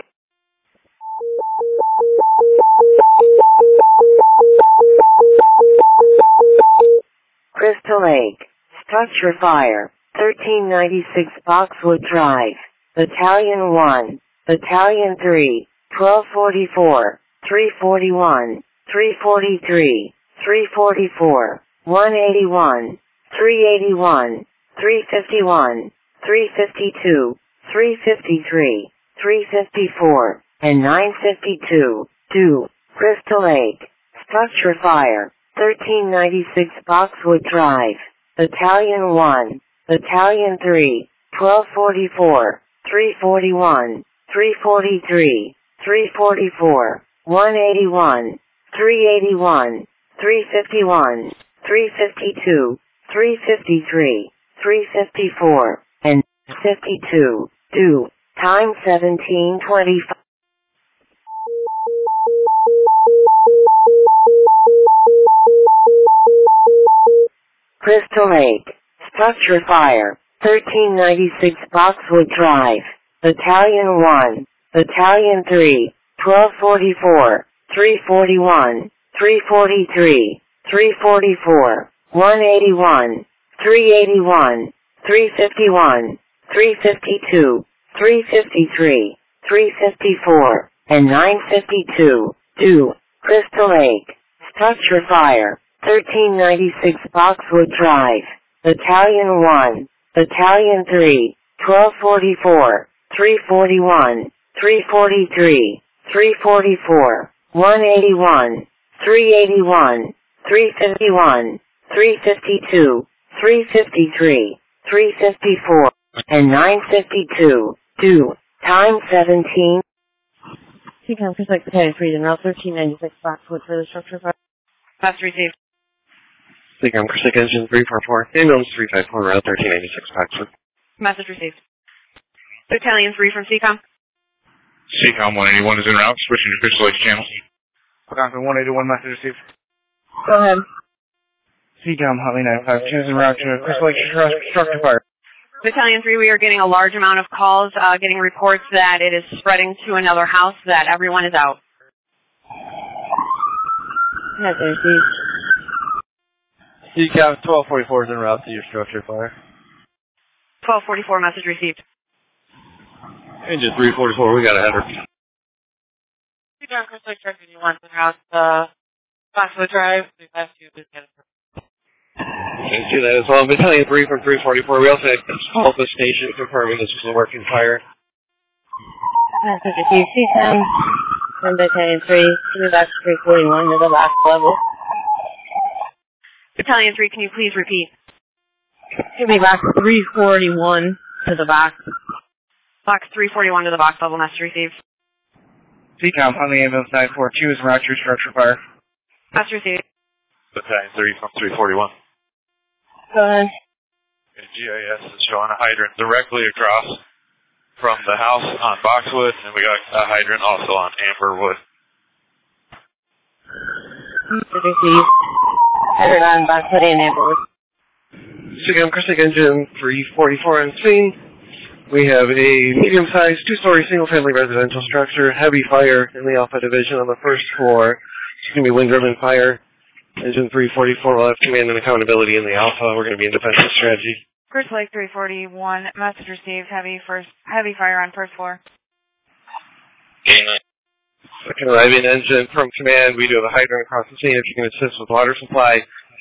C: Crystal Lake, structure fire, thirteen ninety-six Boxwood Drive, Battalion one, Battalion three, twelve forty-four, three forty-one, three forty-three, three forty-four, one eighty-one, three eighty-one, three fifty-one, three fifty-two, three fifty-three, three fifty-four, and nine fifty-two, two, Crystal Lake, structure fire, thirteen ninety-six Boxwood Drive, Battalion one, Battalion three, twelve forty-four, three forty-one, three forty-three, three forty-four, one eighty-one, three eighty-one, three fifty-one, three fifty-two, three fifty-three, three fifty-four, and fifty-two, two, time seventeen twenty-five. Crystal Lake, structure fire, thirteen ninety-six Boxwood Drive, Battalion one, Battalion three, twelve forty-four, three forty-one, three forty-three, three forty-four, one eighty-one, three eighty-one, three fifty-one, three fifty-two, three fifty-three, three fifty-four, and nine fifty-two, two, Crystal Lake, structure fire, thirteen ninety-six Boxwood Drive, Battalion one, Battalion three, twelve forty-four, three forty-one, three forty-three, three forty-four, one eighty-one, three eighty-one, three fifty-one, three fifty-two, three fifty-three, three fifty-four, and nine fifty-two, two, time seventeen.
L: Seacom Crystal Lake Battalion three, and route thirteen ninety-six Boxwood for the structure fire.
B: Message received.
M: Seacom Crystal Lake Engine three four four, ambulance three five four, route thirteen ninety-six Boxwood.
B: Message received. Battalion three from Seacom.
K: Seacom one eighty-one is en route, switching to Crystal Lake channel.
D: Algonquin one eighty-one, message received.
L: Go ahead.
H: Seacom Huntley nine five two is en route to Crystal Lake structure fire.
B: Battalion three, we are getting a large amount of calls, uh, getting reports that it is spreading to another house, that everyone is out.
L: Message received.
E: C CAM twelve forty-four is en route to your structure fire.
B: twelve forty-four, message received.
M: Engine three forty-four, we got a header.
L: C CAM Chris Lake Truck fifty-one en route to Boxwood Drive. We've asked you to get it.
M: Thanks to that as well. Battalion three from three forty-four. We also had call the station confirming this was a working fire.
L: Message received. C CAM from Battalion three. Move back to three forty-one to the last level.
B: Battalion three, can you please repeat?
L: Give me box three forty-one to the box.
B: Box three forty-one to the box level, message received.
H: C CAM on the ambulance nine four two is en route to your structure fire.
B: Message received.
J: Battalion three from three forty-one.
L: Go ahead.
J: Okay, G I S is showing a hydrant directly across from the house on Boxwood, and we got a hydrant also on Amberwood.
L: Message received. Hydrant on Boxwood and Amberwood.
M: C CAM Chris Lake Engine three forty-four on scene. We have a medium-sized two-story single-family residential structure, heavy fire in the Alpha Division on the first floor. It's going to be wind-driven fire. Engine three forty-four will have command and accountability in the Alpha. We're going to be in defensive strategy.
N: Chris Lake three forty-one, message received, heavy first, heavy fire on first floor.
M: Second arriving engine from command, we do have a hydrant across the scene if you can assist with water supply.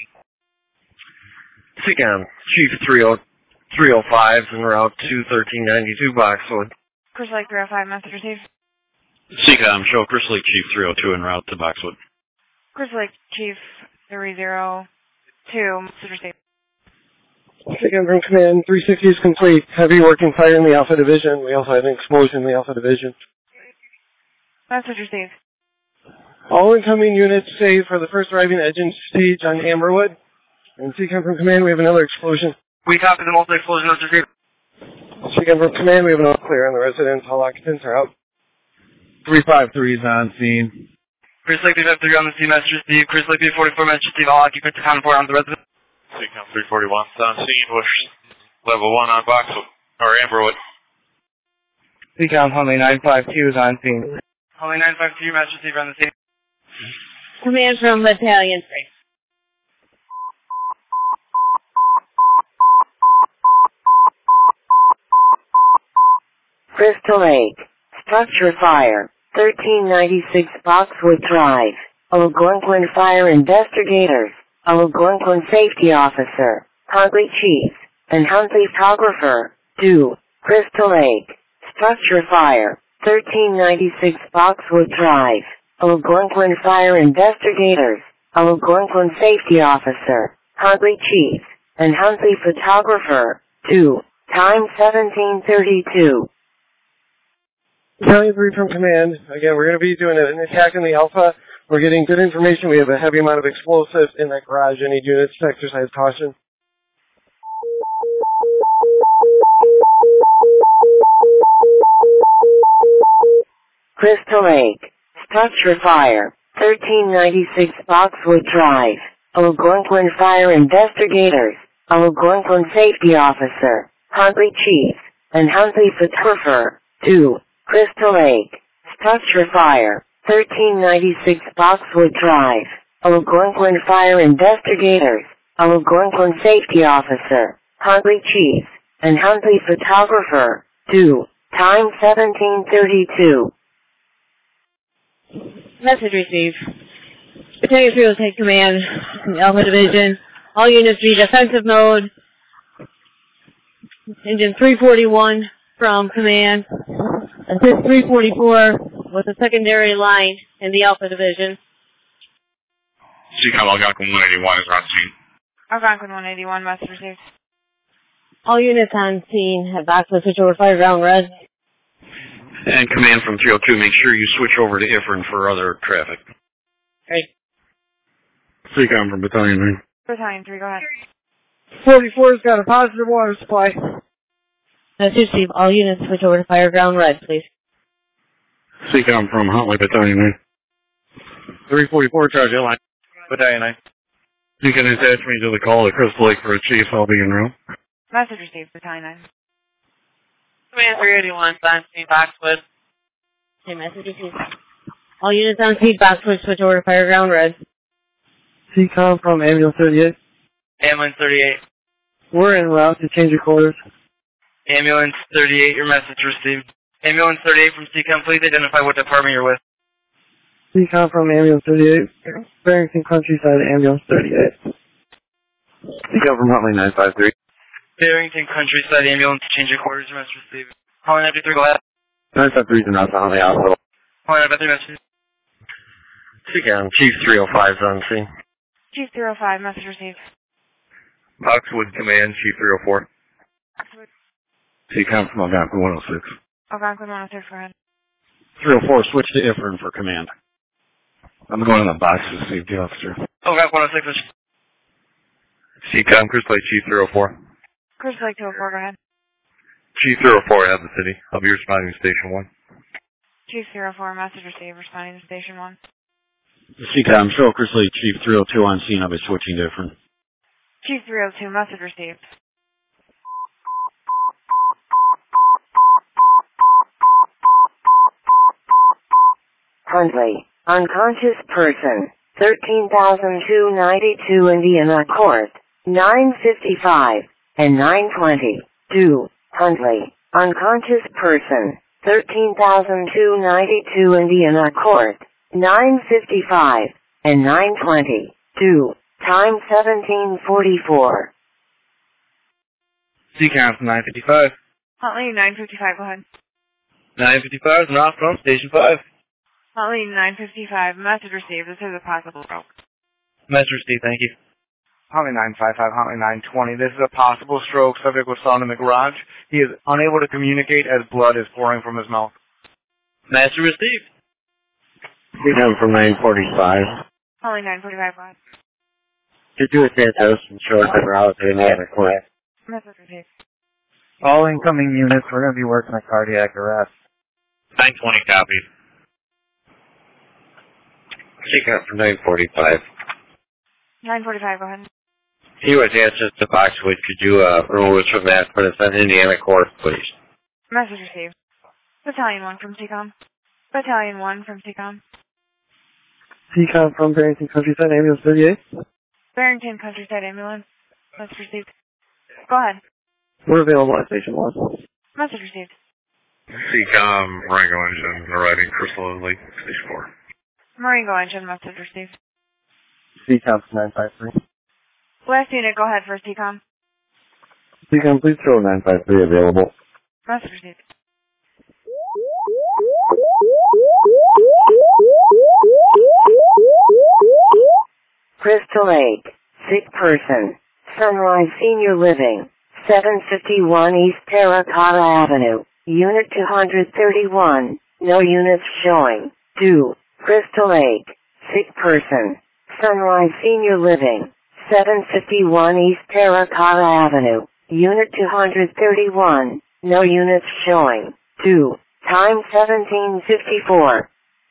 M: C CAM Chief three oh five en route to thirteen ninety-two Boxwood.
N: Chris Lake three oh five, message received.
I: C CAM, show Chris Lake Chief three oh two en route to Boxwood.
N: Chris Lake Chief three oh two, message received.
M: C CAM from command, three sixty is complete. Heavy working fire in the Alpha Division. We also have an explosion in the Alpha Division.
N: Message received.
M: All incoming units save for the first arriving engine stage on Amberwood. And C CAM from command, we have another explosion.
H: We copy the multi-explosion, message received.
M: C CAM from command, we have an all clear on the residents. All occupants are out.
D: three five three is on scene.
H: Chris Lake three fifty-three on the scene, message received. Chris Lake three forty-four, message received. All occupants accounted for on the resident.
J: C CAM three forty-one is on scene, push level one on Boxwood, or Amberwood.
H: C CAM Hunley nine five two is on scene. Hunley nine five two, message received on the scene.
L: Command from Battalion three.
C: Crystal Lake. Structure fire. thirteen ninety-six Boxwood Drive. Algonquin Fire Investigators. Algonquin Safety Officer. Huntley Chief. And Huntley Photographer. two. Crystal Lake. Structure fire. thirteen ninety-six Boxwood Drive. Algonquin Fire Investigators. Algonquin Safety Officer. Huntley Chief. And Huntley Photographer. two. Time seventeen thirty-two.
M: Battalion three from command. Again, we're going to be doing an attack in the Alpha. We're getting good information. We have a heavy amount of explosives in that garage. Any units to exercise caution.
C: Crystal Lake. Structure fire. thirteen ninety-six Boxwood Drive. Algonquin Fire Investigators. Algonquin Safety Officer. Huntley Chief. And Huntley Photographer. two. Crystal Lake. Structure fire. thirteen ninety-six Boxwood Drive. Algonquin Fire Investigators. Algonquin Safety Officer. Huntley Chief. And Huntley Photographer. two. Time seventeen thirty-two.
L: Message received. Battalion three will take command from the Alpha Division. All units be defensive mode. Engine three forty-one from command. Assist three forty-four with a secondary line in the Alpha Division.
I: C CAM Algonquin one eighty-one is on scene.
N: Algonquin one eighty-one, message received.
L: All units on scene have access switch over fire ground red.
I: And command from three oh two, make sure you switch over to Ifrin for other traffic.
L: Right.
I: C CAM from Battalion three.
N: Battalion three, go ahead.
M: forty-four's got a positive water supply.
L: Message received. All units switch over to fire ground red, please.
I: C CAM from Huntley Battalion nine. three forty-four, charge line.
H: Battalion nine.
I: You can attach me to the call to Crystal Lake for a chief. I'll be in room.
N: Message received, Battalion nine.
L: Command three eighty-one, on scene, Boxwood. Okay, message received. All units on scene, Boxwood, switch over to fire ground red.
M: C CAM from ambulance thirty-eight.
O: Ambulance thirty-eight.
H: We're en route to change your quarters.
O: Ambulance thirty-eight, your message received. Ambulance thirty-eight from C COM, please identify what department you're with.
H: C COM from Ambulance thirty-eight. Barrington Countryside Ambulance thirty-eight.
A: C COM from Huntley nine five three.
O: Barrington Countryside Ambulance, change your quarters, your message received. Calling nine five three, go ahead.
A: nine five three is announced at Huntley Hospital.
O: Calling nine five three, message.
M: C COM, Chief three oh five is on scene.
N: Chief three oh five, message received.
M: Oxwood Command, Chief three oh four.
N: Oxwood.
A: C COM from Algonquin one oh six.
N: Algonquin one oh six, go ahead.
I: three oh four, switch to Ifrin for command.
A: I'm going in the box to safety officer.
O: Algonquin one oh six, message.
M: C COM, Crystal Lake, Chief three oh four.
N: Crystal Lake two oh four, go ahead.
M: Chief three oh four, I have the city. I'll be responding to Station one.
N: Chief three oh four, message received, responding to Station one.
I: C COM, show Crystal Lake, Chief three oh two on scene. I'll be switching to Ifrin.
N: Chief three oh two, message received.
C: Huntley, unconscious person, thirteen thousand two hundred ninety-two Indiana Court, nine fifty-five and nine twenty-two. Huntley, unconscious person, thirteen thousand two hundred ninety-two Indiana Court, nine fifty-five and nine twenty-two. Time seventeen forty-four.
H: C COM from nine fifty-five.
N: Huntley nine fifty-five, go ahead.
H: nine fifty-five is announced from Station five.
N: Huntley nine fifty-five, message received. This is a possible stroke.
H: Message received, thank you.
D: Huntley nine fifty-five, Huntley nine twenty. This is a possible stroke. Subject was found in the garage. He is unable to communicate as blood is pouring from his mouth.
H: Message received.
A: C COM from nine forty-five.
N: Huntley nine forty-five, go ahead.
A: Get to a Santos and show us that we're out to Indiana Court.
N: Message received.
H: All incoming units, we're going to be working a cardiac arrest.
F: nine twenty copy.
M: C COM from nine forty-five.
N: nine forty-five, go ahead.
M: U S answers to Boxwood. Could you uh, remove us from that? Put us on Indiana Court, please.
N: Message received. Battalion one from C COM. Battalion one from C COM.
H: C COM from Barrington Countryside Ambulance thirty-eight.
N: Barrington Countryside Ambulance. Message received. Go ahead.
H: We're available at Station one.
N: Message received.
M: C COM, Rango Engine, arriving Crystal and Lake, Station four.
N: Maringo Engine, message received.
H: C COM from nine five three.
N: Last unit, go ahead for C COM.
A: C COM, please show nine five three available.
N: Message received.
C: Crystal Lake, sick person, Sunrise Senior Living, seven fifty-one East Terracotta Avenue, Unit two thirty-one, no units showing. two. Crystal Lake, sick person, Sunrise Senior Living, seven fifty-one East Terracotta Avenue, Unit two thirty-one, no units showing. two. Time seventeen fifty-four.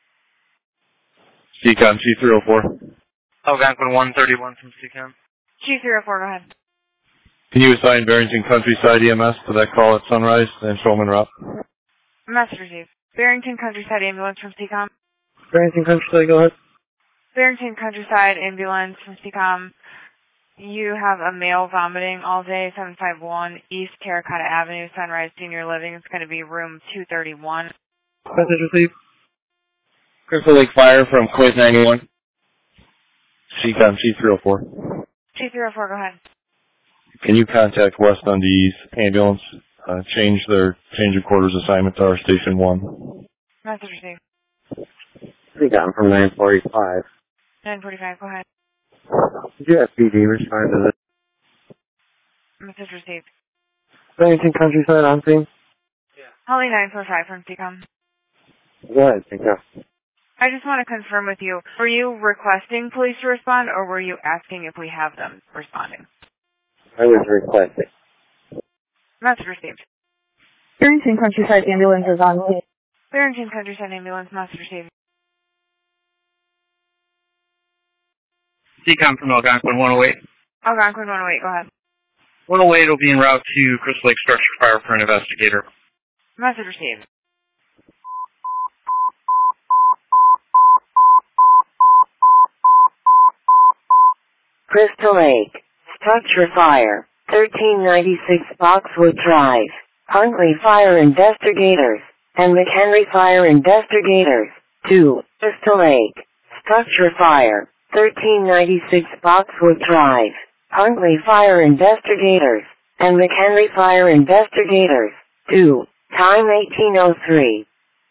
A: C COM, Chief three oh four.
O: Algonquin one thirty-one from C COM.
N: Chief three oh four, go ahead.
K: Can you assign Barrington Countryside E M S to that call at Sunrise and show them en route?
N: Message received. Barrington Countryside Ambulance from C COM.
H: Barrington Countryside, go ahead.
N: Barrington Countryside Ambulance from C COM. You have a male vomiting all day, seven five one East Terracotta Avenue, Sunrise Senior Living. It's going to be room two thirty-one.
H: Message received.
A: Crystal Lake Fire from Quiz ninety-one. C COM, Chief three oh four.
N: Chief three oh four, go ahead.
K: Can you contact West Dundee's ambulance, uh, change their change of quarters assignment to our Station one?
N: Message received.
A: C COM from nine forty-five.
N: nine forty-five, go ahead.
A: Did you have P D respond to this?
N: Message received.
H: Barrington Countryside on scene.
N: Holly nine four five from C COM.
A: Go ahead, C COM.
N: I just want to confirm with you, were you requesting police to respond, or were you asking if we have them responding?
A: I was requesting.
N: Message received.
L: Barrington Countryside Ambulance is on scene.
N: Barrington Countryside Ambulance, message received.
H: C COM from Algonquin one oh eight.
N: Algonquin one oh eight, go ahead.
H: one oh eight will be en route to Crystal Lake Structure Fire for an investigator.
N: Message received.
C: Crystal Lake, Structure fire. thirteen ninety-six Boxwood Drive. Huntley Fire Investigators and McHenry Fire Investigators. two. Crystal Lake. Structure fire. thirteen ninety-six Boxwood Drive. Huntley Fire Investigators and McHenry Fire Investigators. two. Time eighteen oh three.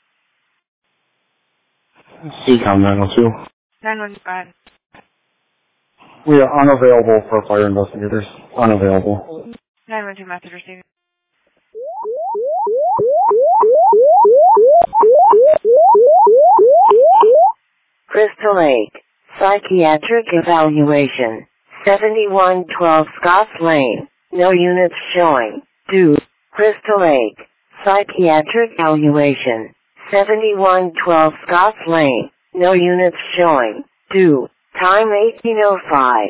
K: C COM nine oh two.
N: nine one five.
K: We are unavailable for fire investigators. Unavailable.
N: nine one two message received.
C: Crystal Lake. Psychiatric evaluation. seventy-one twelve Scotts Lane. No units showing. two. Crystal Lake. Psychiatric evaluation. seventy-one twelve Scotts Lane. No units showing. two. Time eighteen oh five.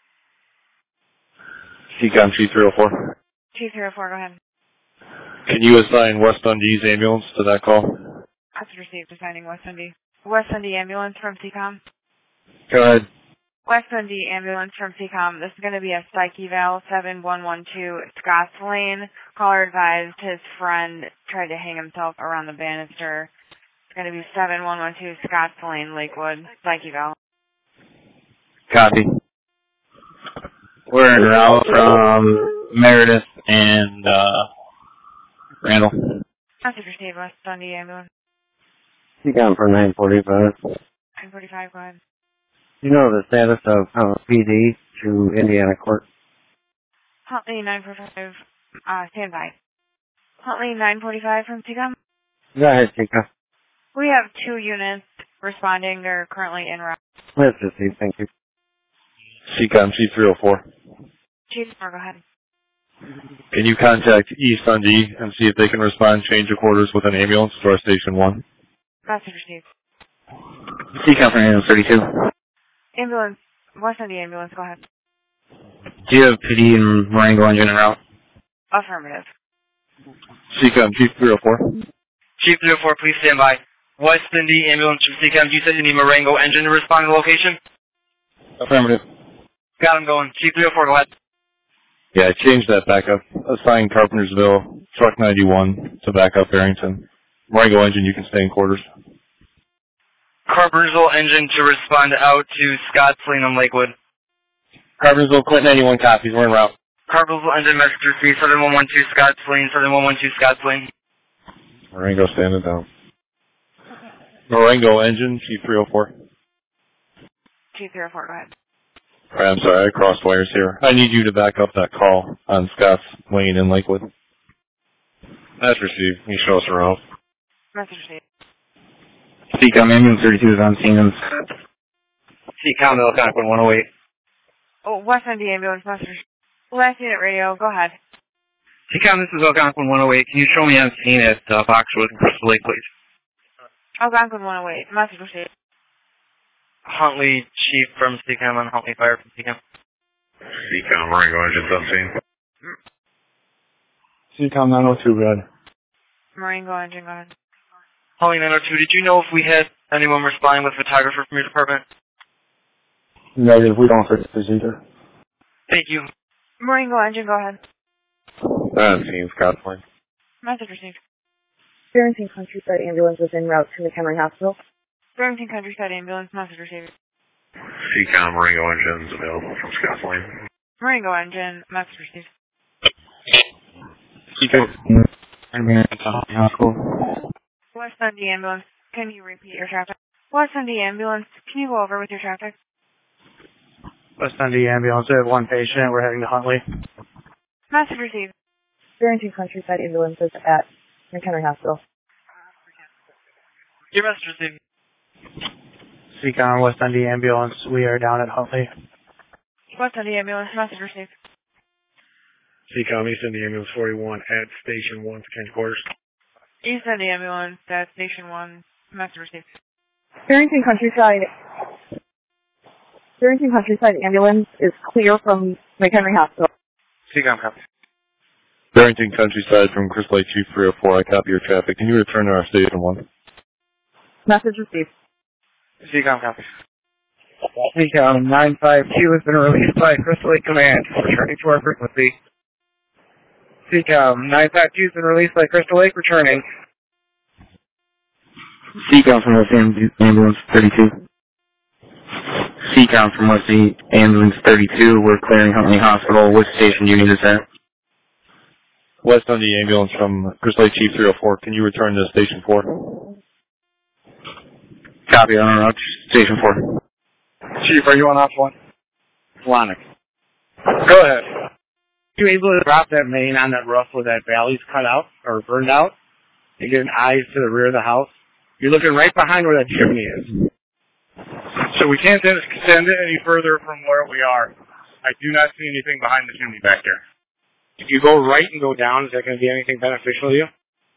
K: C COM Chief three oh four.
N: Chief three oh four, go ahead.
K: Can you assign West Dundee's ambulance to that call?
N: Message received, assigning West Dundee. West Dundee ambulance from C COM.
K: Go ahead.
N: West Dundee ambulance from C COM. This is going to be a psych eval seven one one two Scotts Lane. Caller advised his friend tried to hang himself around the banister. It's going to be seven one one two Scotts Lane, Lakewood. Psych eval.
F: Copy. We're en route from Meredith and uh, Randall.
N: Message received, West Dundee ambulance.
E: C COM for nine forty-five.
N: nine forty-five, go ahead.
E: You know the status of uh, P D to Indiana Court?
N: Huntley nine forty-five, uh, stand by. Huntley nine forty-five from C COM.
E: Go ahead, Chica.
N: We have two units responding. They're currently en route.
E: Let's receive, thank you.
K: C COM Chief three oh four.
N: Chief, go ahead.
K: Can you contact East Dundee and see if they can respond change of quarters with an ambulance to our Station one?
N: Message received.
F: C COM for ambulance thirty-two.
N: Ambulance, West Dundee ambulance, go ahead.
F: Do you have P D and Marengo engine en route?
N: Affirmative.
K: C COM Chief three oh four.
O: Chief three oh four, please stand by. West Dundee ambulance from C COM. You said you need Marengo engine to respond to location?
K: Affirmative.
O: Got him going. Chief three oh four, go ahead.
K: Yeah, I changed that backup. Assign Carpentersville, Truck ninety-one to backup Barrington. Marengo engine, you can stay in quarters.
O: Carpentersville engine to respond out to Scotts Lane and Lakewood.
F: Carpentersville, Clinton ninety-one copies. We're en route.
O: Carpentersville engine message received seven one one two Scotts Lane, seven one one two Scotts Lane.
K: Marengo standing down. Marengo engine, Chief three oh four.
N: Chief three oh four, go ahead.
K: Right, I'm sorry, I crossed wires here. I need you to back up that call on Scotts Lane in Lakewood. That's received. You show us around.
N: Message received.
F: C COM ambulance thirty-two is on scene.
O: C COM, Elkhart one oh eight.
N: Oh, West Dundee ambulance message. Last unit radio, go ahead.
O: C COM, this is Algonquin one oh eight. Can you show me on scene at uh, Boxwood and Crystal Lake, please?
N: Algonquin one oh eight. Message received.
O: Huntley, Chief from C COM on Huntley Fire from C COM.
D: C COM, Marengo engines on scene.
K: C COM nine oh two, red.
N: Marengo engine, go ahead.
O: Huntley nine oh two, did you know if we had anyone responding with a photographer from your department?
K: Negative, we don't fix this either.
O: Thank you.
N: Marengo engine, go ahead.
K: On scene, Scotts Lane.
N: Message received.
P: Barrington Countryside ambulance is en route to McHenry Hospital.
N: Barrington Countryside ambulance, message received.
D: C COM, Marengo engines available from Scotts Lane.
N: Marengo engine, message received.
F: C COM. Hospital.
N: West Dundee ambulance, can you repeat your traffic? West Dundee ambulance, can you go over with your traffic?
H: West Dundee ambulance, we have one patient. We're heading to Huntley.
N: Message received.
P: Barrington Countryside ambulance is at McHenry Hospital.
O: Your message received.
H: C COM, West Dundee ambulance, we are down at Huntley.
N: West Dundee ambulance, message received.
Q: C COM, East Dundee ambulance forty-one at Station one for change quarters.
N: East Dundee ambulance at Station one, message received.
P: Barrington Countryside Barrington Countryside ambulance is clear from McHenry Hospital.
O: C COM, copy.
K: Barrington Countryside from Crystal Lake Chief three oh four, I copy your traffic. Can you return to our Station one?
P: Message received.
O: C COM, copy.
H: Seacom nine five two has been released by Crystal Lake Command. Returning to our frequency. Seacom nine five two has been released by Crystal Lake, returning.
A: Seacom from West Am- Ambulance thirty-two. Seacom from West Ambulance thirty-two. We're clearing Huntley Hospital. Which station do you need us at?
K: West on the ambulance from Crystal Lake Chief three oh four. Can you return to Station four?
A: Copy on our Station four.
H: Chief, are you on off one?
R: Flonic.
H: Go ahead.
R: You able to drop that main on that roof where that valley's cut out or burned out and get an eyes to the rear of the house? You're looking right behind where that chimney is.
H: So we can't extend it any further from where we are. I do not see anything behind the chimney back there.
R: If you go right and go down, is that going to be anything beneficial to you?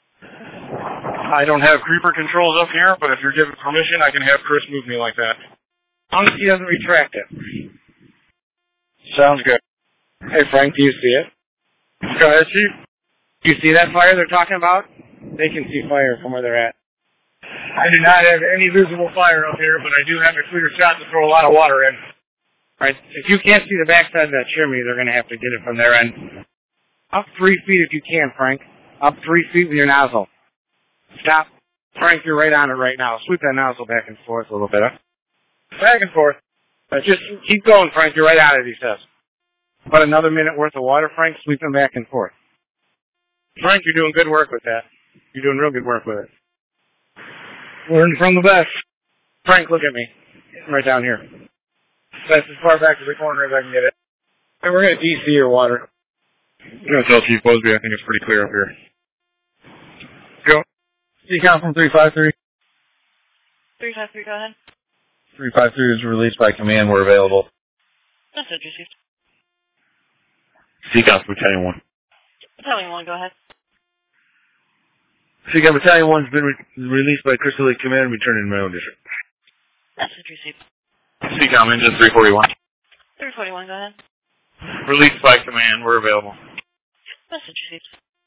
H: I don't have creeper controls up here, but if you're given permission, I can have Chris move me like that.
R: As long as he doesn't retract it.
H: Sounds good.
R: Hey, Frank, do you see it?
H: Go ahead, Chief.
R: Do you see that fire they're talking about? They can see fire from where they're at.
H: I do not have any visible fire up here, but I do have a clear shot to throw a lot of water in.
R: All right, if you can't see the backside of that chimney, they're going to have to get it from their end. Up three feet if you can, Frank. Up three feet with your nozzle. Stop. Frank, you're right on it right now. Sweep that nozzle back and forth a little bit. Huh?
H: Back and forth.
R: Uh, just keep going, Frank. You're right on it, he says. About another minute worth of water, Frank, sweeping back and forth. Frank, you're doing good work with that. You're doing real good work with it.
H: Learn from the best.
R: Frank, look at me. Right down here.
H: That's as far back to the corner as I can get it.
R: And we're going to D C your water.
K: I'm going to tell Chief Bosby I think it's pretty clear up here.
H: Go. Seacom from three five three.
B: three five three, go ahead.
K: three five three is released by command. We're available.
B: Message received.
K: Seacom from Battalion one.
B: Battalion one, go ahead.
Q: Seacom Battalion one's been re- released by Crystal Lake Command, returning to my own district.
B: Message received.
F: Seacom Engine three forty-one.
B: three forty-one, go ahead.
F: Released by command. We're available.
B: Message received.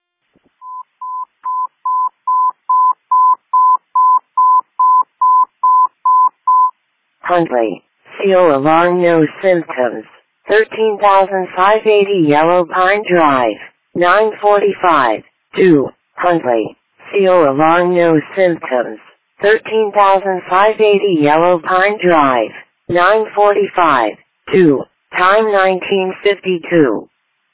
C: Huntley. Seal alarm, no symptoms. thirteen thousand five hundred eighty Yellow Pine Drive. nine forty-five. two. Huntley. Seal alarm, no symptoms. thirteen thousand five hundred eighty Yellow Pine Drive. nine forty-five. two. Time nineteen fifty-two.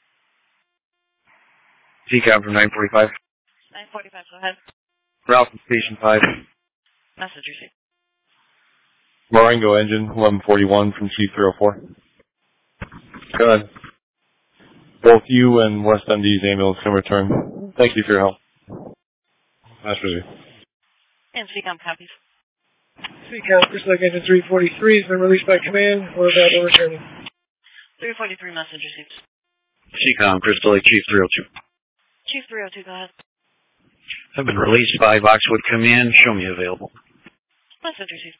Q: Seacom from nine forty-five.
B: nine forty-five, go ahead.
Q: Ralph from Station five.
B: Message received.
K: Marengo Engine eleven forty-one from Chief three oh four. Go ahead. Both you and West M D's ambulance can return. Thank you for your help. Master Z.
B: And Seacom copies.
H: Seacom, Crystal Lake Engine three forty-three has been released by command. We're available returning.
B: three forty-three, message received.
Q: Seacom, Crystal Lake Chief three oh two.
B: Chief three oh two, go ahead.
Q: I've been released by Boxwood Command. Show me available.
B: Message received.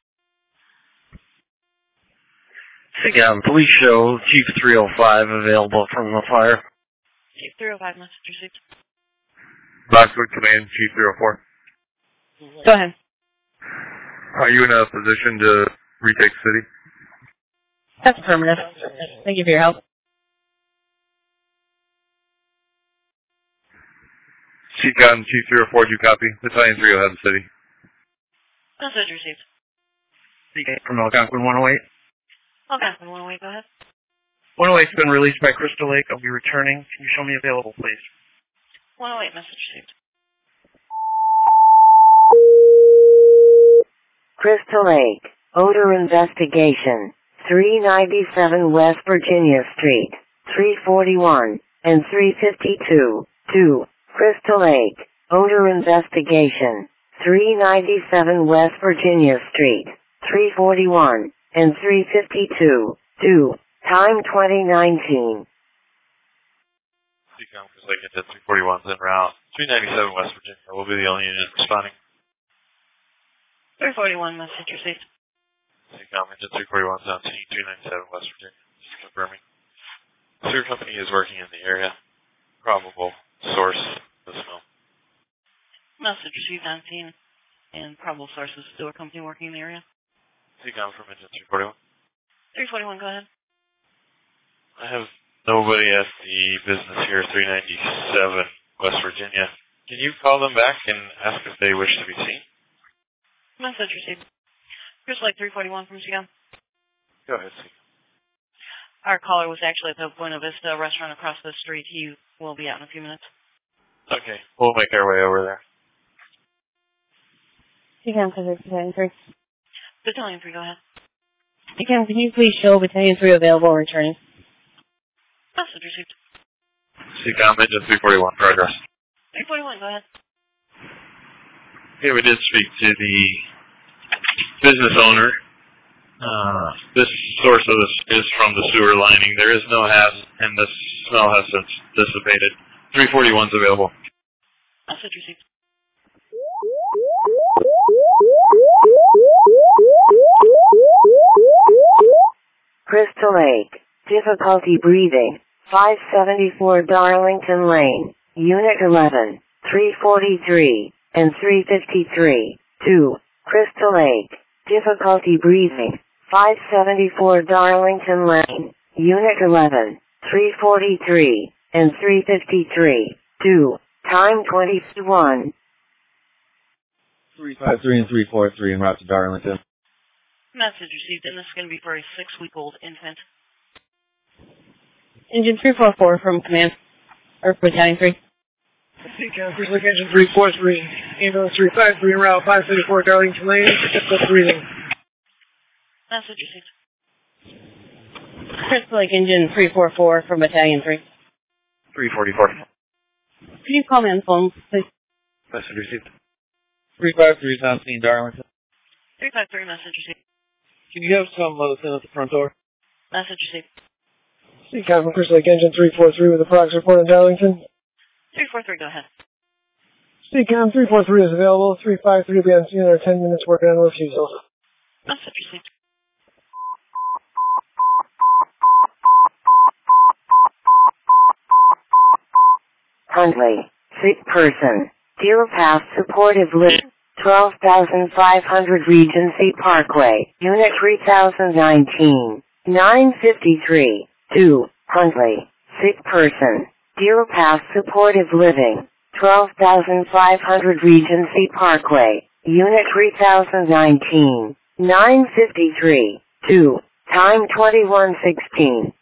Q: Seacom, police show Chief three oh five available from the fire.
B: Chief three oh five, message received.
K: Boxwood Command, Chief three oh four.
B: Go ahead.
K: Are you in a position to retake the city?
L: That's affirmative. Thank you for your help.
K: Seacom, Chief three oh four, do you copy? Battalion three will have the city.
B: Message received.
Q: Seacom from Algonquin one oh eight.
B: Algonquin one oh eight, go ahead.
Q: one oh eight's been released by Crystal Lake. I'll be returning. Can you show me available, please?
B: one oh eight, message received.
C: Crystal Lake. Odor investigation. three ninety-seven West Virginia Street. three forty-one and three fifty-two. two. Crystal Lake. Odor investigation. three ninety-seven West Virginia Street. three forty-one and three fifty-two. two. Time twenty nineteen.
J: Seacom, Crystal Lake Engine three forty-one's en route. three ninety-seven West Virginia will be the only unit responding.
B: three forty-one, message received.
J: Seacom Engine three forty-one's on scene, three ninety-seven West Virginia. Just confirming. Sewer company is working in the area. Probable source of the smell.
B: Message received on scene and probable sources sewer company working in the area.
J: Seacom from Engine three forty-one.
B: three forty-one, go ahead.
J: I have nobody at the business here, three ninety-seven, West Virginia. Can you call them back and ask if they wish to be seen?
B: Message received. Chris Lake, three forty-one from Seacom.
J: Go ahead, Seacom.
B: Our caller was actually at the Buena Vista restaurant across the street. He will be out in a few minutes.
J: Okay, we'll make our way over there.
L: Seacom, Battalion three.
B: Battalion three, go ahead.
L: Seacom, can you please show Battalion three available and returning?
B: Message received.
J: Seacom, engine three forty-one, progress.
B: three forty-one, go ahead.
J: Okay, we did speak to the business owner. Uh, this source of this is from the sewer lining. There is no hazard, and the smell has since dissipated. three forty-one's available.
B: Message received.
C: Crystal Lake, difficulty breathing, five seventy-four Darlington Lane, Unit eleven, three forty-three, and three fifty-three, two, Crystal Lake, difficulty breathing, five seventy-four Darlington Lane, Unit eleven, three forty-three, and three fifty-three, two, time twenty-one.
E: three five three and three four three en route to Darlington.
B: Message received, and this is going to be for a six-week-old infant.
L: Engine three four four from command, or Battalion three.
H: Seacom, Crystal Lake Engine three four three, ambulance three five three en route five seventy-four Darlington Lane, difficult breathing.
B: Message received.
L: Crystal Lake Engine three four four from Battalion three.
M: three forty-four.
L: Can you call me on the phone, please?
M: Message received.
E: three five three is on scene, Darlington.
B: three five three, message received.
H: Can you have some let us in at the front door?
B: Message received.
H: Seacom from Crystal Lake Engine three four three with a progress report on Darlington.
B: three four three, go ahead.
H: Seacom three four three is available. three five three will be on scene in our ten minutes working on refusal.
B: Message received.
C: Huntley, sick person, Deer Path Supportive Living, twelve thousand five hundred Regency Parkway, Unit three thousand nineteen, nine fifty-three, two, Huntley, sick person, Deer Path Supportive Living, twelve thousand five hundred Regency Parkway, Unit three thousand nineteen, nine fifty-three, two, time twenty-one sixteen.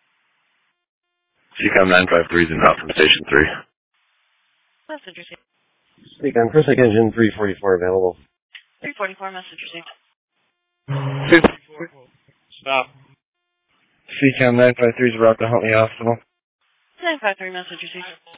M: Seacom nine five three is in route from Station three.
B: Message received.
M: Seacom Crystal Lake Engine three forty-four available.
B: three forty-four, message received.
H: Stop. Seacom nine five three is route to Huntley Hospital.
B: nine five three, message received.